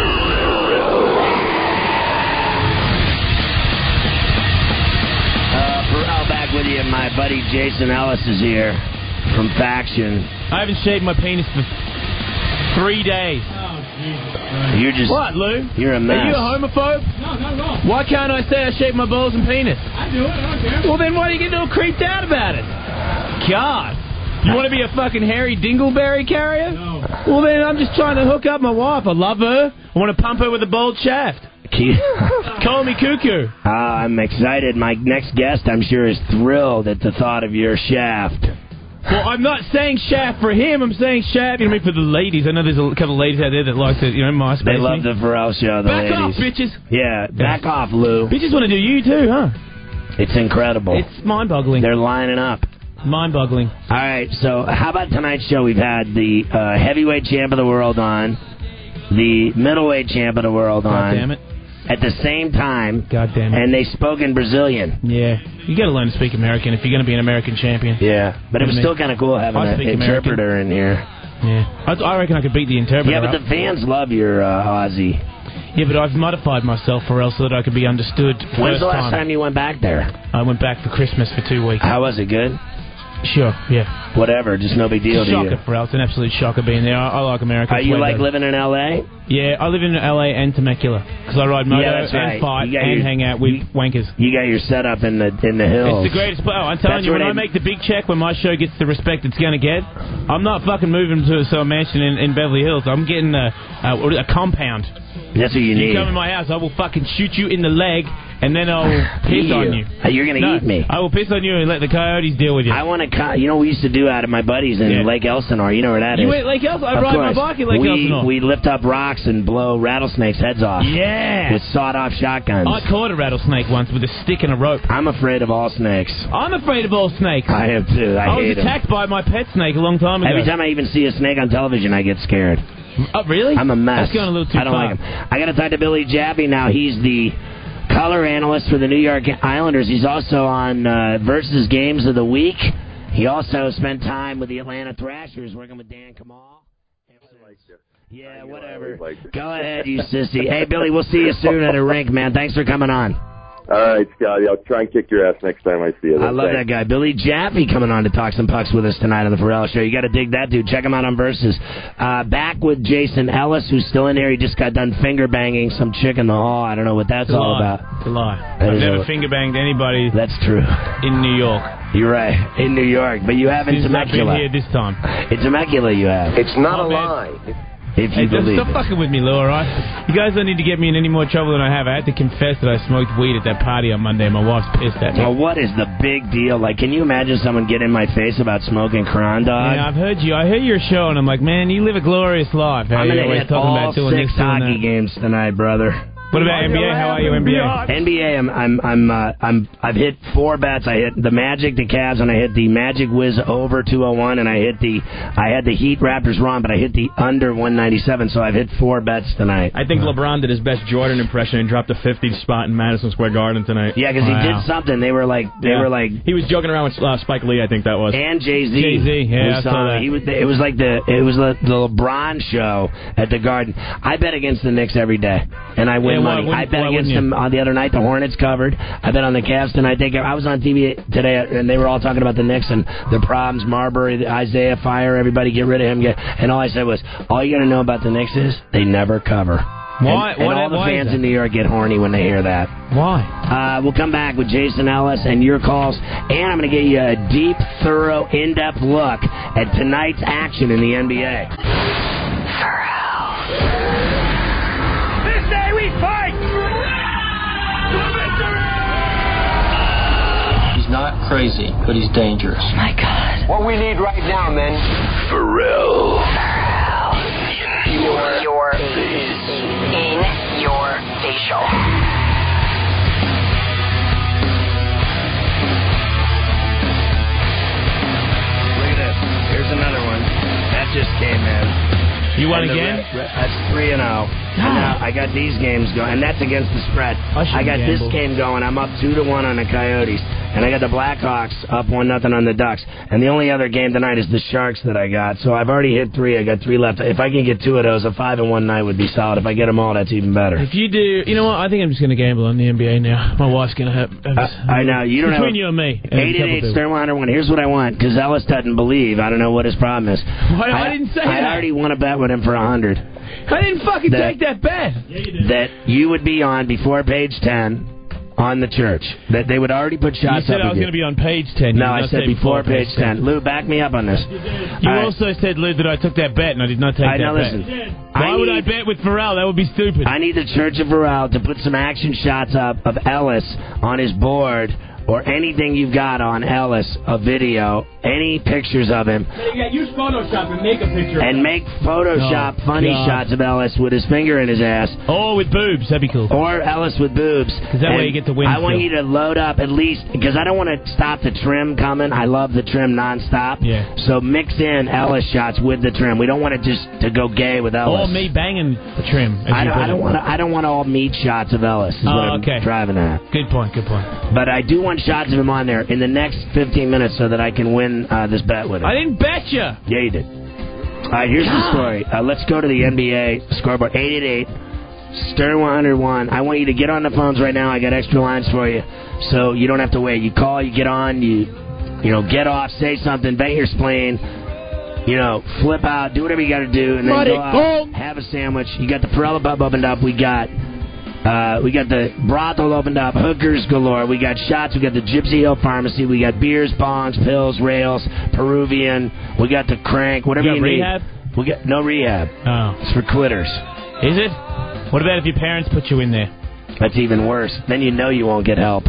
Ferrall back with you. My buddy Jason Ellis is here from Faction. I haven't shaved my penis for 3 days. You're just... What, Lou? You're a mess. Are you a homophobe? No, not at all. Why can't I say I shave my balls and penis? I do it. I don't care. Well, then why do you get all creeped out about it? God. You want to be a fucking hairy dingleberry carrier? No. Well, then I'm just trying to hook up my wife. I love her. I want to pump her with a bold shaft. Call me cuckoo. I'm excited. My next guest, I'm sure, is thrilled at the thought of your shaft. Well, I'm not saying shaft for him. I'm saying shaft, for the ladies. I know there's a couple of ladies out there that like to, MySpace. They love the Ferrall Show, the ladies. Back off, bitches. Yeah, back off, Lou. Bitches want to do you, too, huh? It's incredible. It's mind-boggling. They're lining up. Mind-boggling. All right, so how about tonight's show? We've had the heavyweight champ of the world on, the middleweight champ of the world on. God damn it. At the same time. God damn it. And they spoke in Brazilian. Yeah. You got to learn to speak American if you're going to be an American champion. Yeah. But it was still kind of cool having an interpreter in here. Yeah. I reckon I could beat the interpreter. Yeah, but the fans love your Aussie. Yeah, but I've modified myself for else so that I could be understood. When's the last time you went back there? I went back for Christmas for 2 weeks. How was it? Good? Sure, yeah. Whatever, just no big deal to you. Shocker for us, an absolute shocker being there. I like America. You like living in L.A.? Yeah, I live in L.A. and Temecula because I ride moto and fight and hang out with wankers. You got your setup in the hills. It's the greatest. I'm telling you, when I make the big check, when my show gets the respect it's going to get, I'm not fucking moving to a mansion in Beverly Hills. I'm getting a compound. That's what you need. You come in my house, I will fucking shoot you in the leg, and then I'll piss on you. You're going to eat me. I will piss on you and let the coyotes deal with you. I want to... You know what we used to do out of my buddies in Lake Elsinore? You know where that is? You went Lake Elsinore? I ride my bike at Lake Elsinore. We lift up rocks and blow rattlesnakes' heads off. Yeah. With sawed-off shotguns. I caught a rattlesnake once with a stick and a rope. I'm afraid of all snakes. I'm afraid of all snakes. I am too. I was attacked by my pet snake a long time ago. Every time I even see a snake on television, I get scared. Oh, really? I'm a mess. That's going a little too far. I don't like him. I got to talk to Billy Jaffe now. He's the color analyst for the New York Islanders. He's also on Versus Games of the Week. He also spent time with the Atlanta Thrashers working with Dan Kamal. Yeah, whatever. Go ahead, you sissy. Hey, Billy, we'll see you soon at a rink, man. Thanks for coming on. All right, Scotty. I'll try and kick your ass next time I see you. I love that guy. Billy Jaffe coming on to talk some pucks with us tonight on the Ferrall Show. You got to dig that dude. Check him out on Versus. Back with Jason Ellis, who's still in there. He just got done finger banging some chick in the hall. I don't know what that's all about. It's a lie. I've never finger banged anybody. That's true. In New York. You're right. In New York, but you have in Temecula. I've been here this time. In Temecula, you have. It's not a lie. If you believe stop fucking with me, Lou, all right? You guys don't need to get me in any more trouble than I have. I had to confess that I smoked weed at that party on Monday. My wife's pissed at me. Well, what is the big deal? Like, can you imagine someone getting in my face about smoking Cron Dog? Yeah, I've heard you. I heard your show, and I'm like, man, you live a glorious life. I'm going to hit all 6 hockey games tonight, brother. What about NBA? How are you, NBA? NBA, I've hit 4 bets. I hit the Magic, the Cavs, and I hit the Magic Wiz over 201, and I had the Heat Raptors wrong, but I hit the under 197. So I've hit 4 bets tonight. I think LeBron did his best Jordan impression and dropped a 50 spot in Madison Square Garden tonight. Yeah, because he did something. They were like he was joking around with Spike Lee. I think that was and Jay-Z. Yeah, I saw that. It was like the LeBron show at the Garden. I bet against the Knicks every day, and I win money. I bet against them on the other night. The Hornets covered. I bet on the Cavs tonight. I was on TV today, and they were all talking about the Knicks and the problems. Marbury, Isaiah, fire everybody, get rid of him. And all I said was, all you got to know about the Knicks is they never cover. Why? And all the fans in New York get horny when they hear that. Why? We'll come back with Jason Ellis and your calls, and I'm going to get you a deep, thorough, in-depth look at tonight's action in the NBA. This day we fight! He's not crazy, but he's dangerous. Oh my God. What we need right now, men. Pharrell. In your facial. Look at this. Here's another one. That just came in. You won again? That's 3-0. Now I got these games going, and that's against the spread. I got this game going. I'm up 2-1 on the Coyotes, and I got the Blackhawks up 1-0 on the Ducks. And the only other game tonight is the Sharks that I got. So I've already hit 3. I got 3 left. If I can get 2 of those, a 5-1 night would be solid. If I get them all, that's even better. If you do, you know what? I think I'm just going to gamble on the NBA now. My wife's going to have. I know you don't between have. you and me. 888 Stern 101. Here's what I want, because Ellis doesn't believe. I don't know what his problem is. I didn't say that. I already want to bet with him for 100. I didn't fucking take that bet. Yeah, you did. That you would be on before page 10 on the church. That they would already put shots up. You said up I was going to be on page 10. No, I said before page 10. Lou, back me up on this. You also said, Lou, that I took that bet, and I did not take that bet. Listen. Why would I bet with Pharrell? That would be stupid. I need the Church of Pharrell to put some action shots up of Ellis on his board, or anything you've got on Ellis, a video, any pictures of him. Use Photoshop and make a picture. And make Photoshop funny shots of Ellis with his finger in his ass. Or with boobs, that'd be cool. Or Ellis with boobs. Because that way you get the win. I want you to load up at least, because I don't want to stop the trim coming. I love the trim nonstop. Yeah. So mix in Ellis shots with the trim. We don't want it just to go gay with Ellis. Or me banging the trim. I don't want all meat shots of Ellis. Is what I'm driving at. Good point. But I do want shots of him on there in the next 15 minutes so that I can win this bet with him. I didn't bet you. Yeah, you did. All right, here's the story. Let's go to the NBA scoreboard. 888 Stern 101. I want you to get on the phones right now. I got extra lines for you, so you don't have to wait. You call, you get on, you get off, say something, bang your spleen, flip out, do whatever you got to do, and then go out, have a sandwich. You got the Perella Pub opened up. We got the brothel opened up, hookers galore. We got shots. We got the Gypsy Hill Pharmacy. We got beers, bongs, pills, rails, Peruvian. We got the crank, whatever you need. Rehab? We got no rehab. Oh, it's for quitters. Is it? What about if your parents put you in there? That's even worse. Then you know you won't get help.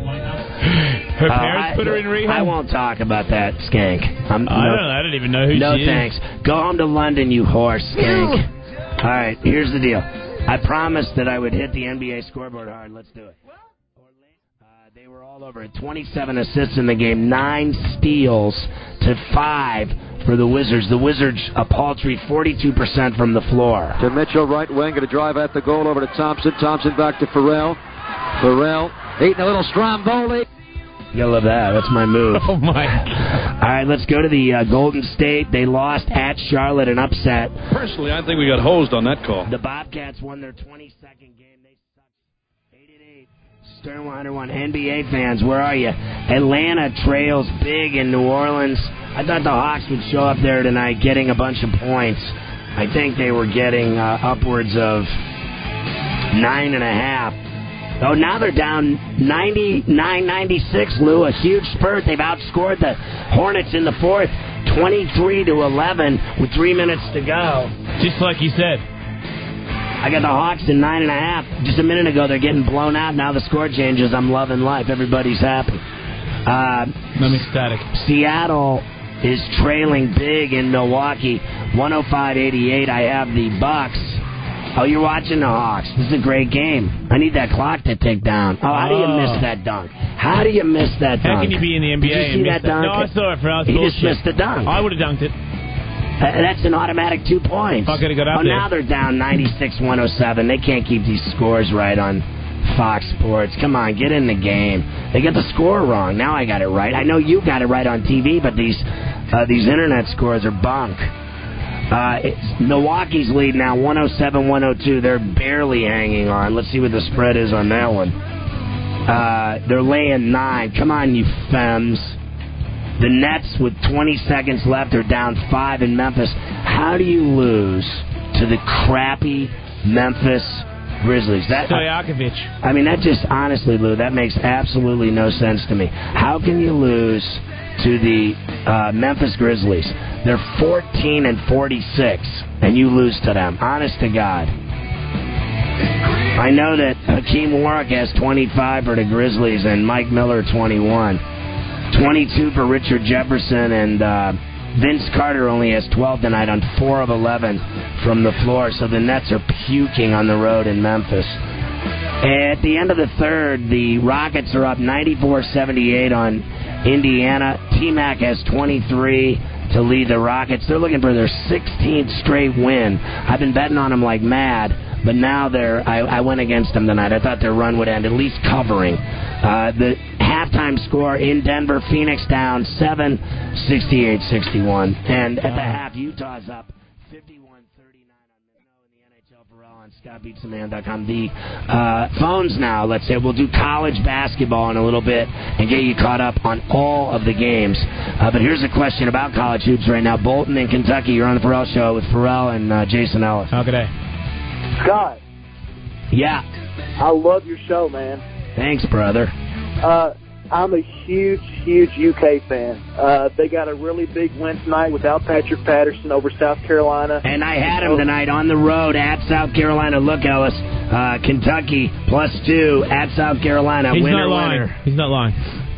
Her parents put her in rehab? I won't talk about that, skank. I don't even know who she is. No thanks. Go home to London, you horse, skank. All right, here's the deal. I promised that I would hit the NBA scoreboard hard. Let's do it. They were all over it. 27 assists in the game, 9 steals to 5 for the Wizards. The Wizards, a paltry 42% from the floor. To Mitchell, right wing, going to drive at the goal over to Thompson. Thompson back to Pharrell. Pharrell eating a little Stromboli. You'll love that. That's my move. Oh, my. All right, let's go to the Golden State. They lost at Charlotte, an upset. Personally, I think we got hosed on that call. The Bobcats won their 22nd game. They sucked 8-8. Stern 101 NBA fans, where are you? Atlanta trails big in New Orleans. I thought the Hawks would show up there tonight getting a bunch of points. I think they were getting upwards of 9.5. Oh, now they're down 99-96, Lou. A huge spurt. They've outscored the Hornets in the fourth, 23-11, with 3 minutes to go. Just like you said. I got the Hawks in 9.5. Just a minute ago, they're getting blown out. Now the score changes. I'm loving life. Everybody's happy. I'm ecstatic. Seattle is trailing big in Milwaukee, 105-88. I have the Bucks. Oh, you're watching the Hawks. This is a great game. I need that clock to tick down. Oh, how do you miss that dunk? How do you miss that dunk? How can you be in the NBA Did you see and that miss dunk? No, I saw it for us. He just missed the dunk. I would have dunked it. That's an automatic 2 points. I could have got out there. Now they're down 96-107. They can't keep these scores right on Fox Sports. Come on, get in the game. They got the score wrong. Now I got it right. I know you got it right on TV, but these internet scores are bunk. Milwaukee's lead now 107-102. They're barely hanging on. Let's see what the spread is on that one. They're laying 9. Come on, you femmes. The Nets, with 20 seconds left, are down 5 in Memphis. How do you lose to the crappy Memphis Grizzlies? Stojakovic. I mean, that just, honestly, Lou, that makes absolutely no sense to me. How can you lose to the Memphis Grizzlies? They're 14-46, and you lose to them. Honest to God. I know that Hakeem Warwick has 25 for the Grizzlies and Mike Miller 21. 22 for Richard Jefferson, and Vince Carter only has 12 tonight on 4 of 11 from the floor, so the Nets are puking on the road in Memphis. At the end of the third, the Rockets are up 94-78 on Indiana. T-Mac has 23 to lead the Rockets. They're looking for their 16th straight win. I've been betting on them like mad, but now I went against them tonight. I thought their run would end at least covering. The halftime score in Denver, Phoenix down 7, 68-61. And at the half, Utah's up 51-39 on Minnow in the NHL. Pharrell on ScottBeatsTheMan.com. The phones now, let's say, we'll do college basketball in a little bit and get you caught up on all of the games. But here's a question about college hoops right now. Bolton in Kentucky, you're on the Pharrell Show with Pharrell and Jason Ellis. How good day? Scott. Yeah. I love your show, man. Thanks, brother. I'm a huge UK fan. They got a really big win tonight without Patrick Patterson over South Carolina. And I had him tonight on the road at South Carolina. Look, Ellis, Kentucky +2 at South Carolina. He's winner, not lying. winner. He's not lying.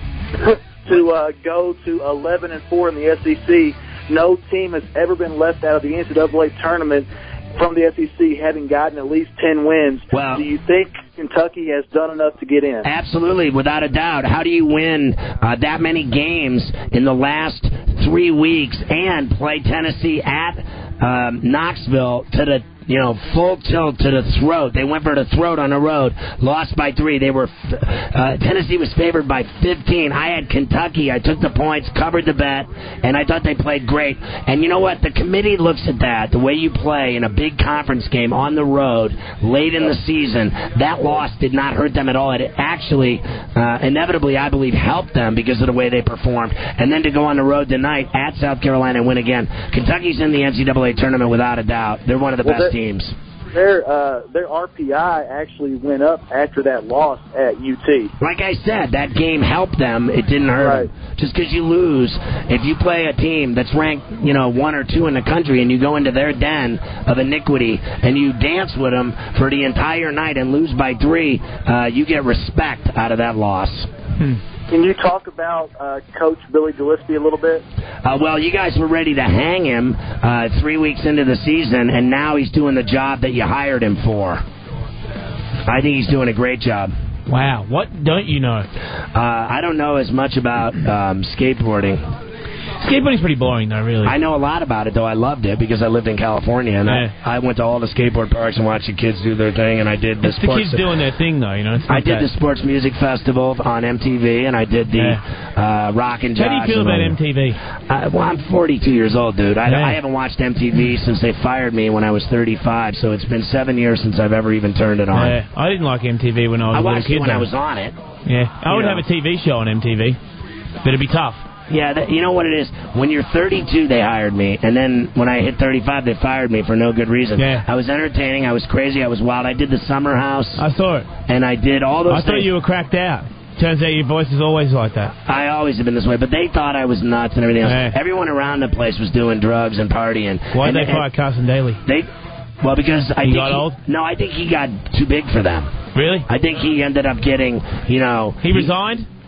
To go to 11-4 in the SEC. No team has ever been left out of the NCAA tournament from the SEC having gotten at least 10 wins. Well, do you think Kentucky has done enough to get in? Absolutely, without a doubt. How do you win that many games in the last 3 weeks and play Tennessee at Knoxville to the full tilt to the throat? They went for the throat on the road, lost by 3. They were Tennessee was favored by 15. I had Kentucky. I took the points, covered the bet, and I thought they played great. And you know what? The committee looks at that, the way you play in a big conference game on the road late in the season. That loss did not hurt them at all. It actually, inevitably, I believe, helped them because of the way they performed. And then to go on the road tonight at South Carolina and win again. Kentucky's in the NCAA tournament without a doubt. They're one of the best teams. Their RPI actually went up after that loss at UT. Like I said, that game helped them. It didn't hurt them. Just because you lose, if you play a team that's ranked 1 or 2 in the country and you go into their den of iniquity and you dance with them for the entire night and lose by 3, you get respect out of that loss. Can you talk about Coach Billy Gillispie a little bit? Well, you guys were ready to hang him 3 weeks into the season, and now he's doing the job that you hired him for. I think he's doing a great job. Wow. What don't you know? I don't know as much about skateboarding. Skateboarding's pretty boring, though, really. I know a lot about it, though. I loved it because I lived in California, and I went to all the skateboard parks and watched the kids do their thing, and I did the sports... the kids doing their thing, though, I did the Sports Music Festival on MTV, and I did the Rock and Josh. How do you feel about MTV? Well, I'm 42 years old, dude. I haven't watched MTV since they fired me when I was 35, so it's been 7 years since I've ever even turned it on. Yeah, I didn't like MTV when I was a little kid. I watched it when I was on it. Yeah, I would have a TV show on MTV, but it'd be tough. Yeah, you know what it is? When you're 32, they hired me, and then when I hit 35, they fired me for no good reason. Yeah. I was entertaining, I was crazy, I was wild. I did the Summer House. I saw it. And I did all those things. I thought you were cracked out. Turns out your voice is always like that. I always have been this way, but they thought I was nuts and everything else. Yeah. Everyone around the place was doing drugs and partying. Why did they fire Carson Daly? Well, because I think got old? No, I think he got too big for them. Really? I think he ended up getting, He resigned?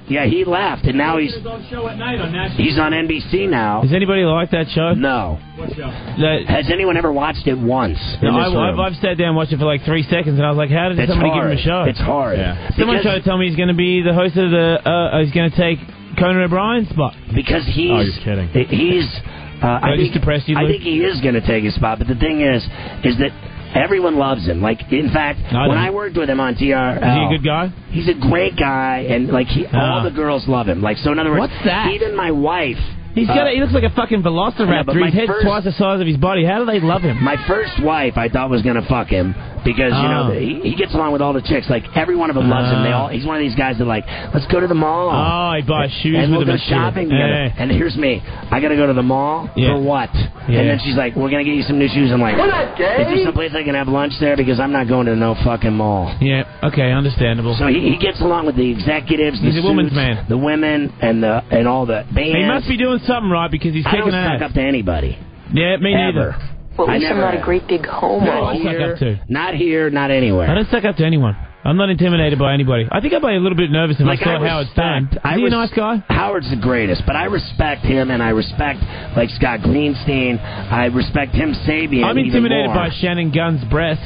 Yeah, he left, and now he's on NBC now. Does anybody like that show? No. What show? Has anyone ever watched it once? No, I've sat down and watched it for like 3 seconds, and I was like, how did somebody give him a show? It's hard. Yeah. Someone tried to tell me he's going to be the host of he's going to take Conan O'Brien's spot. Because he's... Oh, you're kidding. I think he is going to take his spot, but the thing is that everyone loves him. Like, in fact, when I worked with him on TRL... Is he a good guy? He's a great guy, and, like, all the girls love him. Like, so in other words... What's that? Even my wife... He looks like a fucking velociraptor. His head's twice the size of his body. How do they love him? My first wife, I thought, was going to fuck him because, he gets along with all the chicks. Like, every one of them loves him. He's one of these guys that, like, let's go to the mall. Oh, he buys shoes and with we'll him. go shopping together. And here's me. I got to go to the mall? For what? Yeah. And then she's like, we're going to get you some new shoes. I'm like, we're not gay. Is there someplace I can have lunch there? Because I'm not going to no fucking mall. Yeah, okay, understandable. So he gets along with the executives, He's a woman's man. the women, and all the bands. He must be doing something right because he's kicking ass. I don't suck up to anybody. Yeah, me neither. Well, at least I'm not a great big homo. Not here, not anywhere. I don't suck up to anyone. I'm not intimidated by anybody. I think I'd be a little bit nervous if I saw Howard Stern. Is he a nice guy? Howard's the greatest, but I respect him, and I respect, like, Scott Greenstein. I respect Tim Sabian. I'm intimidated by Shannon Gunn's breath.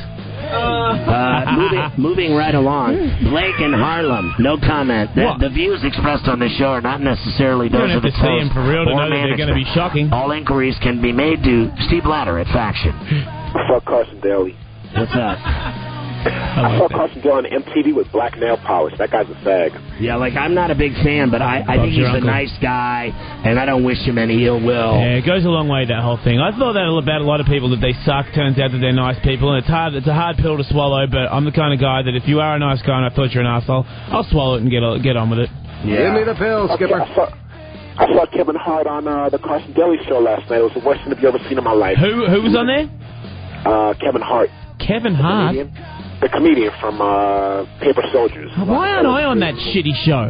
Moving right along, Blake and Harlem, no comment. The views expressed on this show are not necessarily those of the see him for real to know that they're going to be shocking. All inquiries can be made to Steve Ladder at Faction. Fuck Carson Daly. What's up? I saw Carson Daly on MTV with black nail polish. That guy's a fag. Yeah, like, I'm not a big fan, but I think he's a nice guy, and I don't wish him any ill will. Yeah, it goes a long way, that whole thing. I thought that about a lot of people, that they suck. Turns out that they're nice people, and it's a hard pill to swallow, but I'm the kind of guy that if you are a nice guy and I thought you're an asshole, I'll swallow it and get on with it. Yeah. Give me the pill, Skipper. I saw Kevin Hart on the Carson Daly show last night. It was the worst thing I've ever seen in my life. Who was on there? Kevin Hart. Kevin Hart? The comedian from Paper Soldiers. Why aren't I on that shitty show?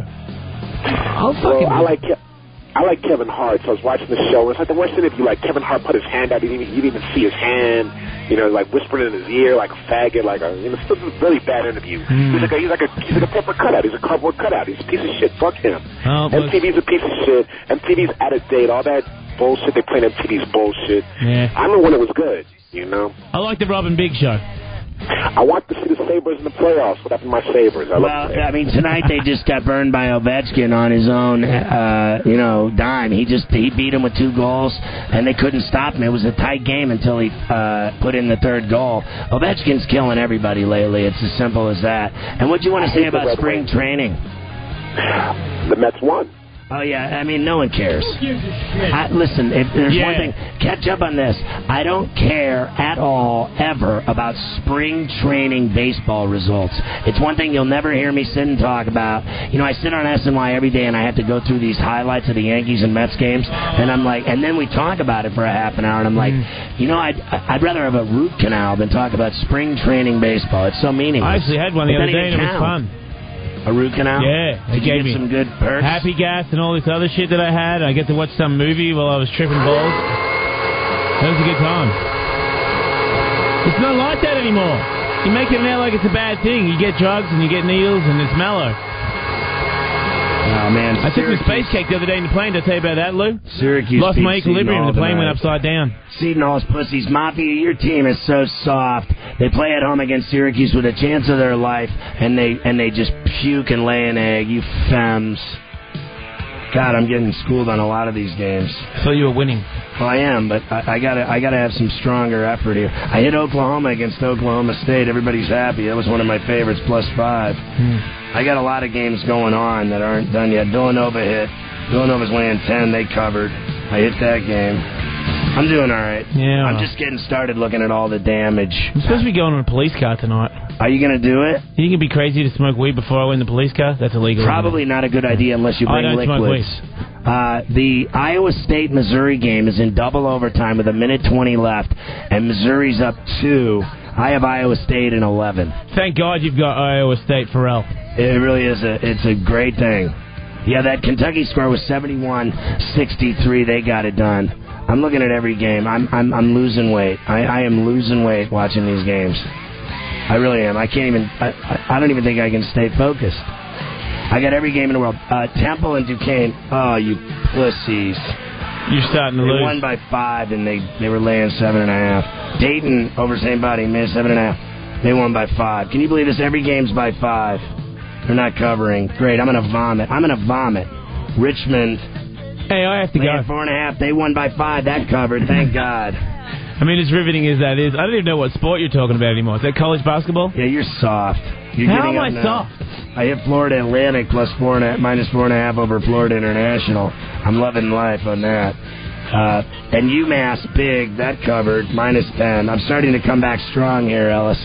I like Kevin Hart, so I was watching the show. It's like the worst interview. Like, Kevin Hart put his hand out. You didn't even see his hand. You know, like, whispering in his ear like a faggot. Like it's a really bad interview. He's like a paper cutout. He's a cardboard cutout. He's a piece of shit. Fuck him. MTV's a piece of shit. MTV's out of date. All that bullshit they play on MTV's bullshit. Yeah. I remember when it was good. You know. I like the Robin Big show. I want to see the Sabres in the playoffs. What happened to my Sabres? I mean, tonight they just got burned by Ovechkin on his own, dime. He beat him with 2 goals, and they couldn't stop him. It was a tight game until he put in the 3rd goal. Ovechkin's killing everybody lately. It's as simple as that. And what do you want to say about spring training? The Mets won. Oh, yeah. I mean, no one cares. Listen, if there's one thing, catch up on this. I don't care at all, ever, about spring training baseball results. It's one thing you'll never hear me sit and talk about. You know, I sit on SNY every day, and I have to go through these highlights of the Yankees and Mets games, and I'm like, and then we talk about it for a half an hour, and I'm like, I'd rather have a root canal than talk about spring training baseball. It's so meaningless. I actually had one the other day, and it was fun. A root canal? Yeah. Did you get some good perks? Happy gas and all this other shit that I had. I get to watch some movie while I was tripping balls. That was a good time. It's not like that anymore. You make it out like it's a bad thing. You get drugs and you get needles and it's mellow. Oh, man. I took the space cake the other day in the plane. Did I tell you about that, Lou? Syracuse lost my equilibrium. The plane went tonight. upside down. Seton Hall's pussies. Mafia, your team is so soft. They play at home against Syracuse with a chance of their life, and they just puke and lay an egg. You femmes. God, I'm getting schooled on a lot of these games. I thought you were winning. Well, I am, but I gotta have some stronger effort here. I hit Oklahoma against Oklahoma State. Everybody's happy. That was one of my favorites, +5. I got a lot of games going on that aren't done yet. Villanova hit. Villanova's laying 10. They covered. I hit that game. I'm doing all right. Yeah. I'm just getting started looking at all the damage. I'm supposed to be going on a police car tonight. Are you going to do it? You think it'd be crazy to smoke weed before I win the police car? That's illegal. Probably not a good idea unless you bring liquids. The Iowa State-Missouri game is in double overtime with 1:20 left, and Missouri's up 2. I have Iowa State in 11. Thank God you've got Iowa State, Pharrell. It really is. It's a great thing. Yeah, that Kentucky score was 71-63. They got it done. I'm looking at every game. I'm losing weight. I am losing weight watching these games. I really am. I can't even. I don't even think I can stay focused. I got every game in the world. Temple and Duquesne. Oh, you pussies. You're starting to lose. They won by 5, and they were laying 7.5. Dayton over St. Bonnie made 7.5. They won by 5. Can you believe this? Every game's by 5. They're not covering. Great. I'm gonna vomit. Richmond. Hey, I have to go. 4.5. They won by 5. That covered. Thank God. I mean, as riveting as that is, I don't even know what sport you're talking about anymore. Is that college basketball? Yeah, you're soft. How am I soft? I hit Florida Atlantic minus 4.5 over Florida International. I'm loving life on that. And UMass big, that covered, minus 10. I'm starting to come back strong here, Ellis.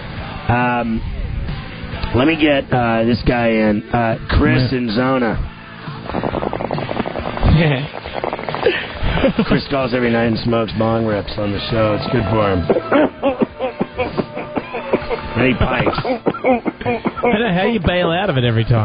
Let me get this guy in. Chris in Zona. Chris calls every night and smokes bong rips on the show. It's good for him. And he pipes. I don't know how you bail out of it every time.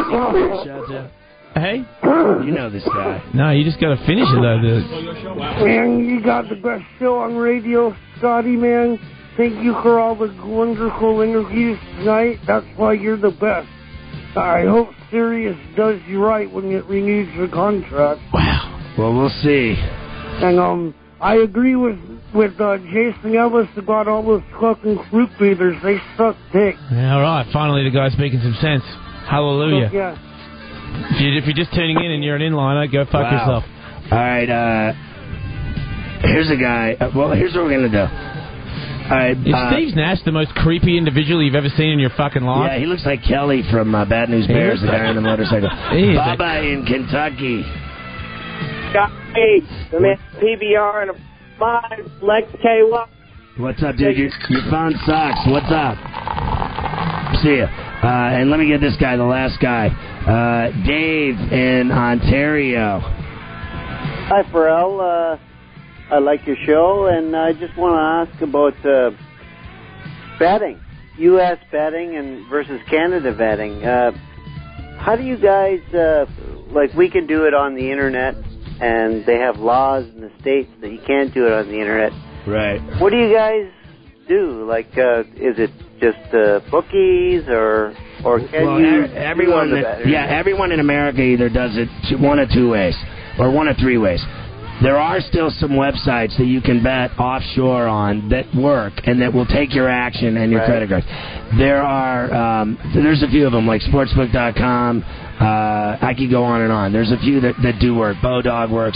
Hey? You know this guy. No, you just got to finish it, though. Man, you got the best show on radio, Scotty, man. Thank you for all the wonderful interviews tonight. That's why you're the best. I hope Sirius does you right when it renews your contract. Wow. Well, we'll see. And I agree with Jason Ellis about all those fucking fruit beaters. They suck dick. Yeah, all right. Finally, the guy's speaking some sense. Hallelujah. So, yeah. If you're just tuning in and you're an inliner, go fuck yourself. All right. Here's a guy. Here's what we're going to do. All right, is Steve Nash the most creepy individual you've ever seen in your fucking life? Yeah, he looks like Kelly from Bad News Bears, the guy on the motorcycle. Bubba in Kentucky. Got me, the man PBR and a 5 Lex KY. What's up, dude? Your phone sucks. What's up? See ya. And let me get this guy, the last guy. Dave in Ontario. Hi, Pharrell. I like your show, and I just want to ask about betting, U.S. betting and versus Canada betting. How do you guys, we can do it on the Internet, and they have laws in the States that you can't do it on the Internet. Right. What do you guys do? Is it just bookies, or can you... everyone in America either does it one of 2 ways, or one of 3 ways. There are still some websites that you can bet offshore on that work and that will take your action and your credit card. There's a few of them, like Sportsbook.com. I could go on and on. There's a few that do work. Bodog works.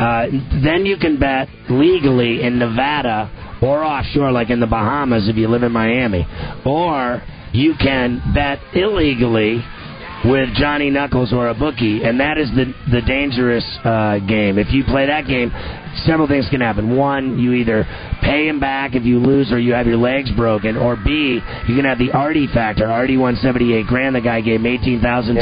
Then you can bet legally in Nevada or offshore, like in the Bahamas if you live in Miami. Or you can bet illegally with Johnny Knuckles or a bookie, and that is the dangerous game. If you play that game, several things can happen. One, you either pay him back if you lose or you have your legs broken, or B, you can have the Artie factor. Artie won $78,000. The guy gave him $18,000.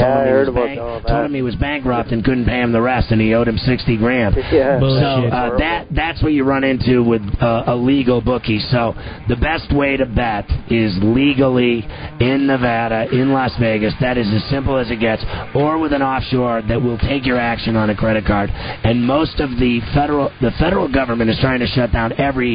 Told him he was bankrupt and couldn't pay him the rest, and he owed him $60,000. Yeah. So that's what you run into with a legal bookie. So the best way to bet is legally in Nevada, in Las Vegas. That is as simple as it gets, or with an offshore that will take your action on a credit card. And most of the federal government is trying to shut down every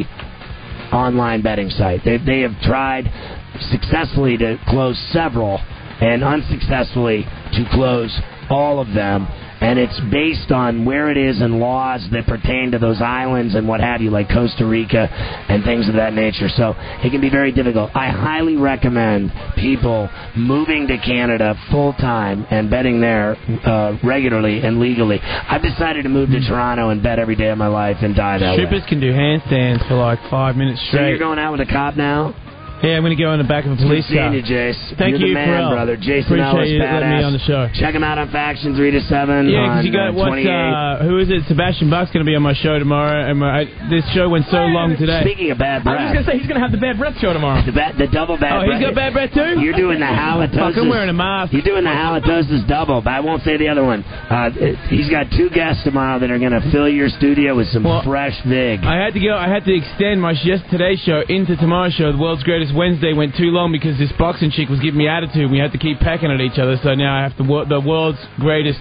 online betting site. They have tried successfully to close several and unsuccessfully to close all of them. And it's based on where it is and laws that pertain to those islands and what have you, like Costa Rica and things of that nature. So it can be very difficult. I highly recommend people moving to Canada full-time and betting there regularly and legally. I've decided to move to Toronto and bet every day of my life and die that way. Strippers can do handstands for 5 minutes straight. So you're going out with a cop now? Yeah, I'm going to go in the back of a police car. Good seeing you, Jace. Thank You're you, the man, Pharrell. brother. Jason Ellis, Appreciate you letting me on the show. Check him out on Faction 3 to 7. Yeah, because you got who is it? Sebastian Buck's going to be on my show tomorrow. And this show went so long today. Speaking of bad breath, I was going to say he's going to have the bad breath show tomorrow. The double bad breath. Oh, he's got bad breath too? You're doing the halitosis. Fuck, I'm wearing a mask. You're doing the halitosis double, but I won't say the other one. He's got 2 guests tomorrow that are going to fill your studio with some fresh vig. I had to extend my Today's show into tomorrow's show. The World's Greatest Wednesday went too long because this boxing chick was giving me attitude. We had to keep pecking at each other, so now I have the world's greatest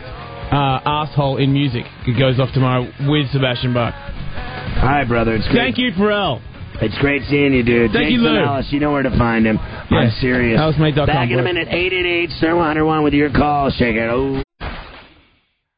asshole in music. It goes off tomorrow with Sebastian Bach. All right, brother. It's great. Thank you, Pharrell. It's great seeing you, dude. Thank you, Jason Lou. Ellis, you know where to find him. Yeah, I'm serious. HouseMate.com. Back in a minute, 888 Star 101 with your call. Shake it. Oh.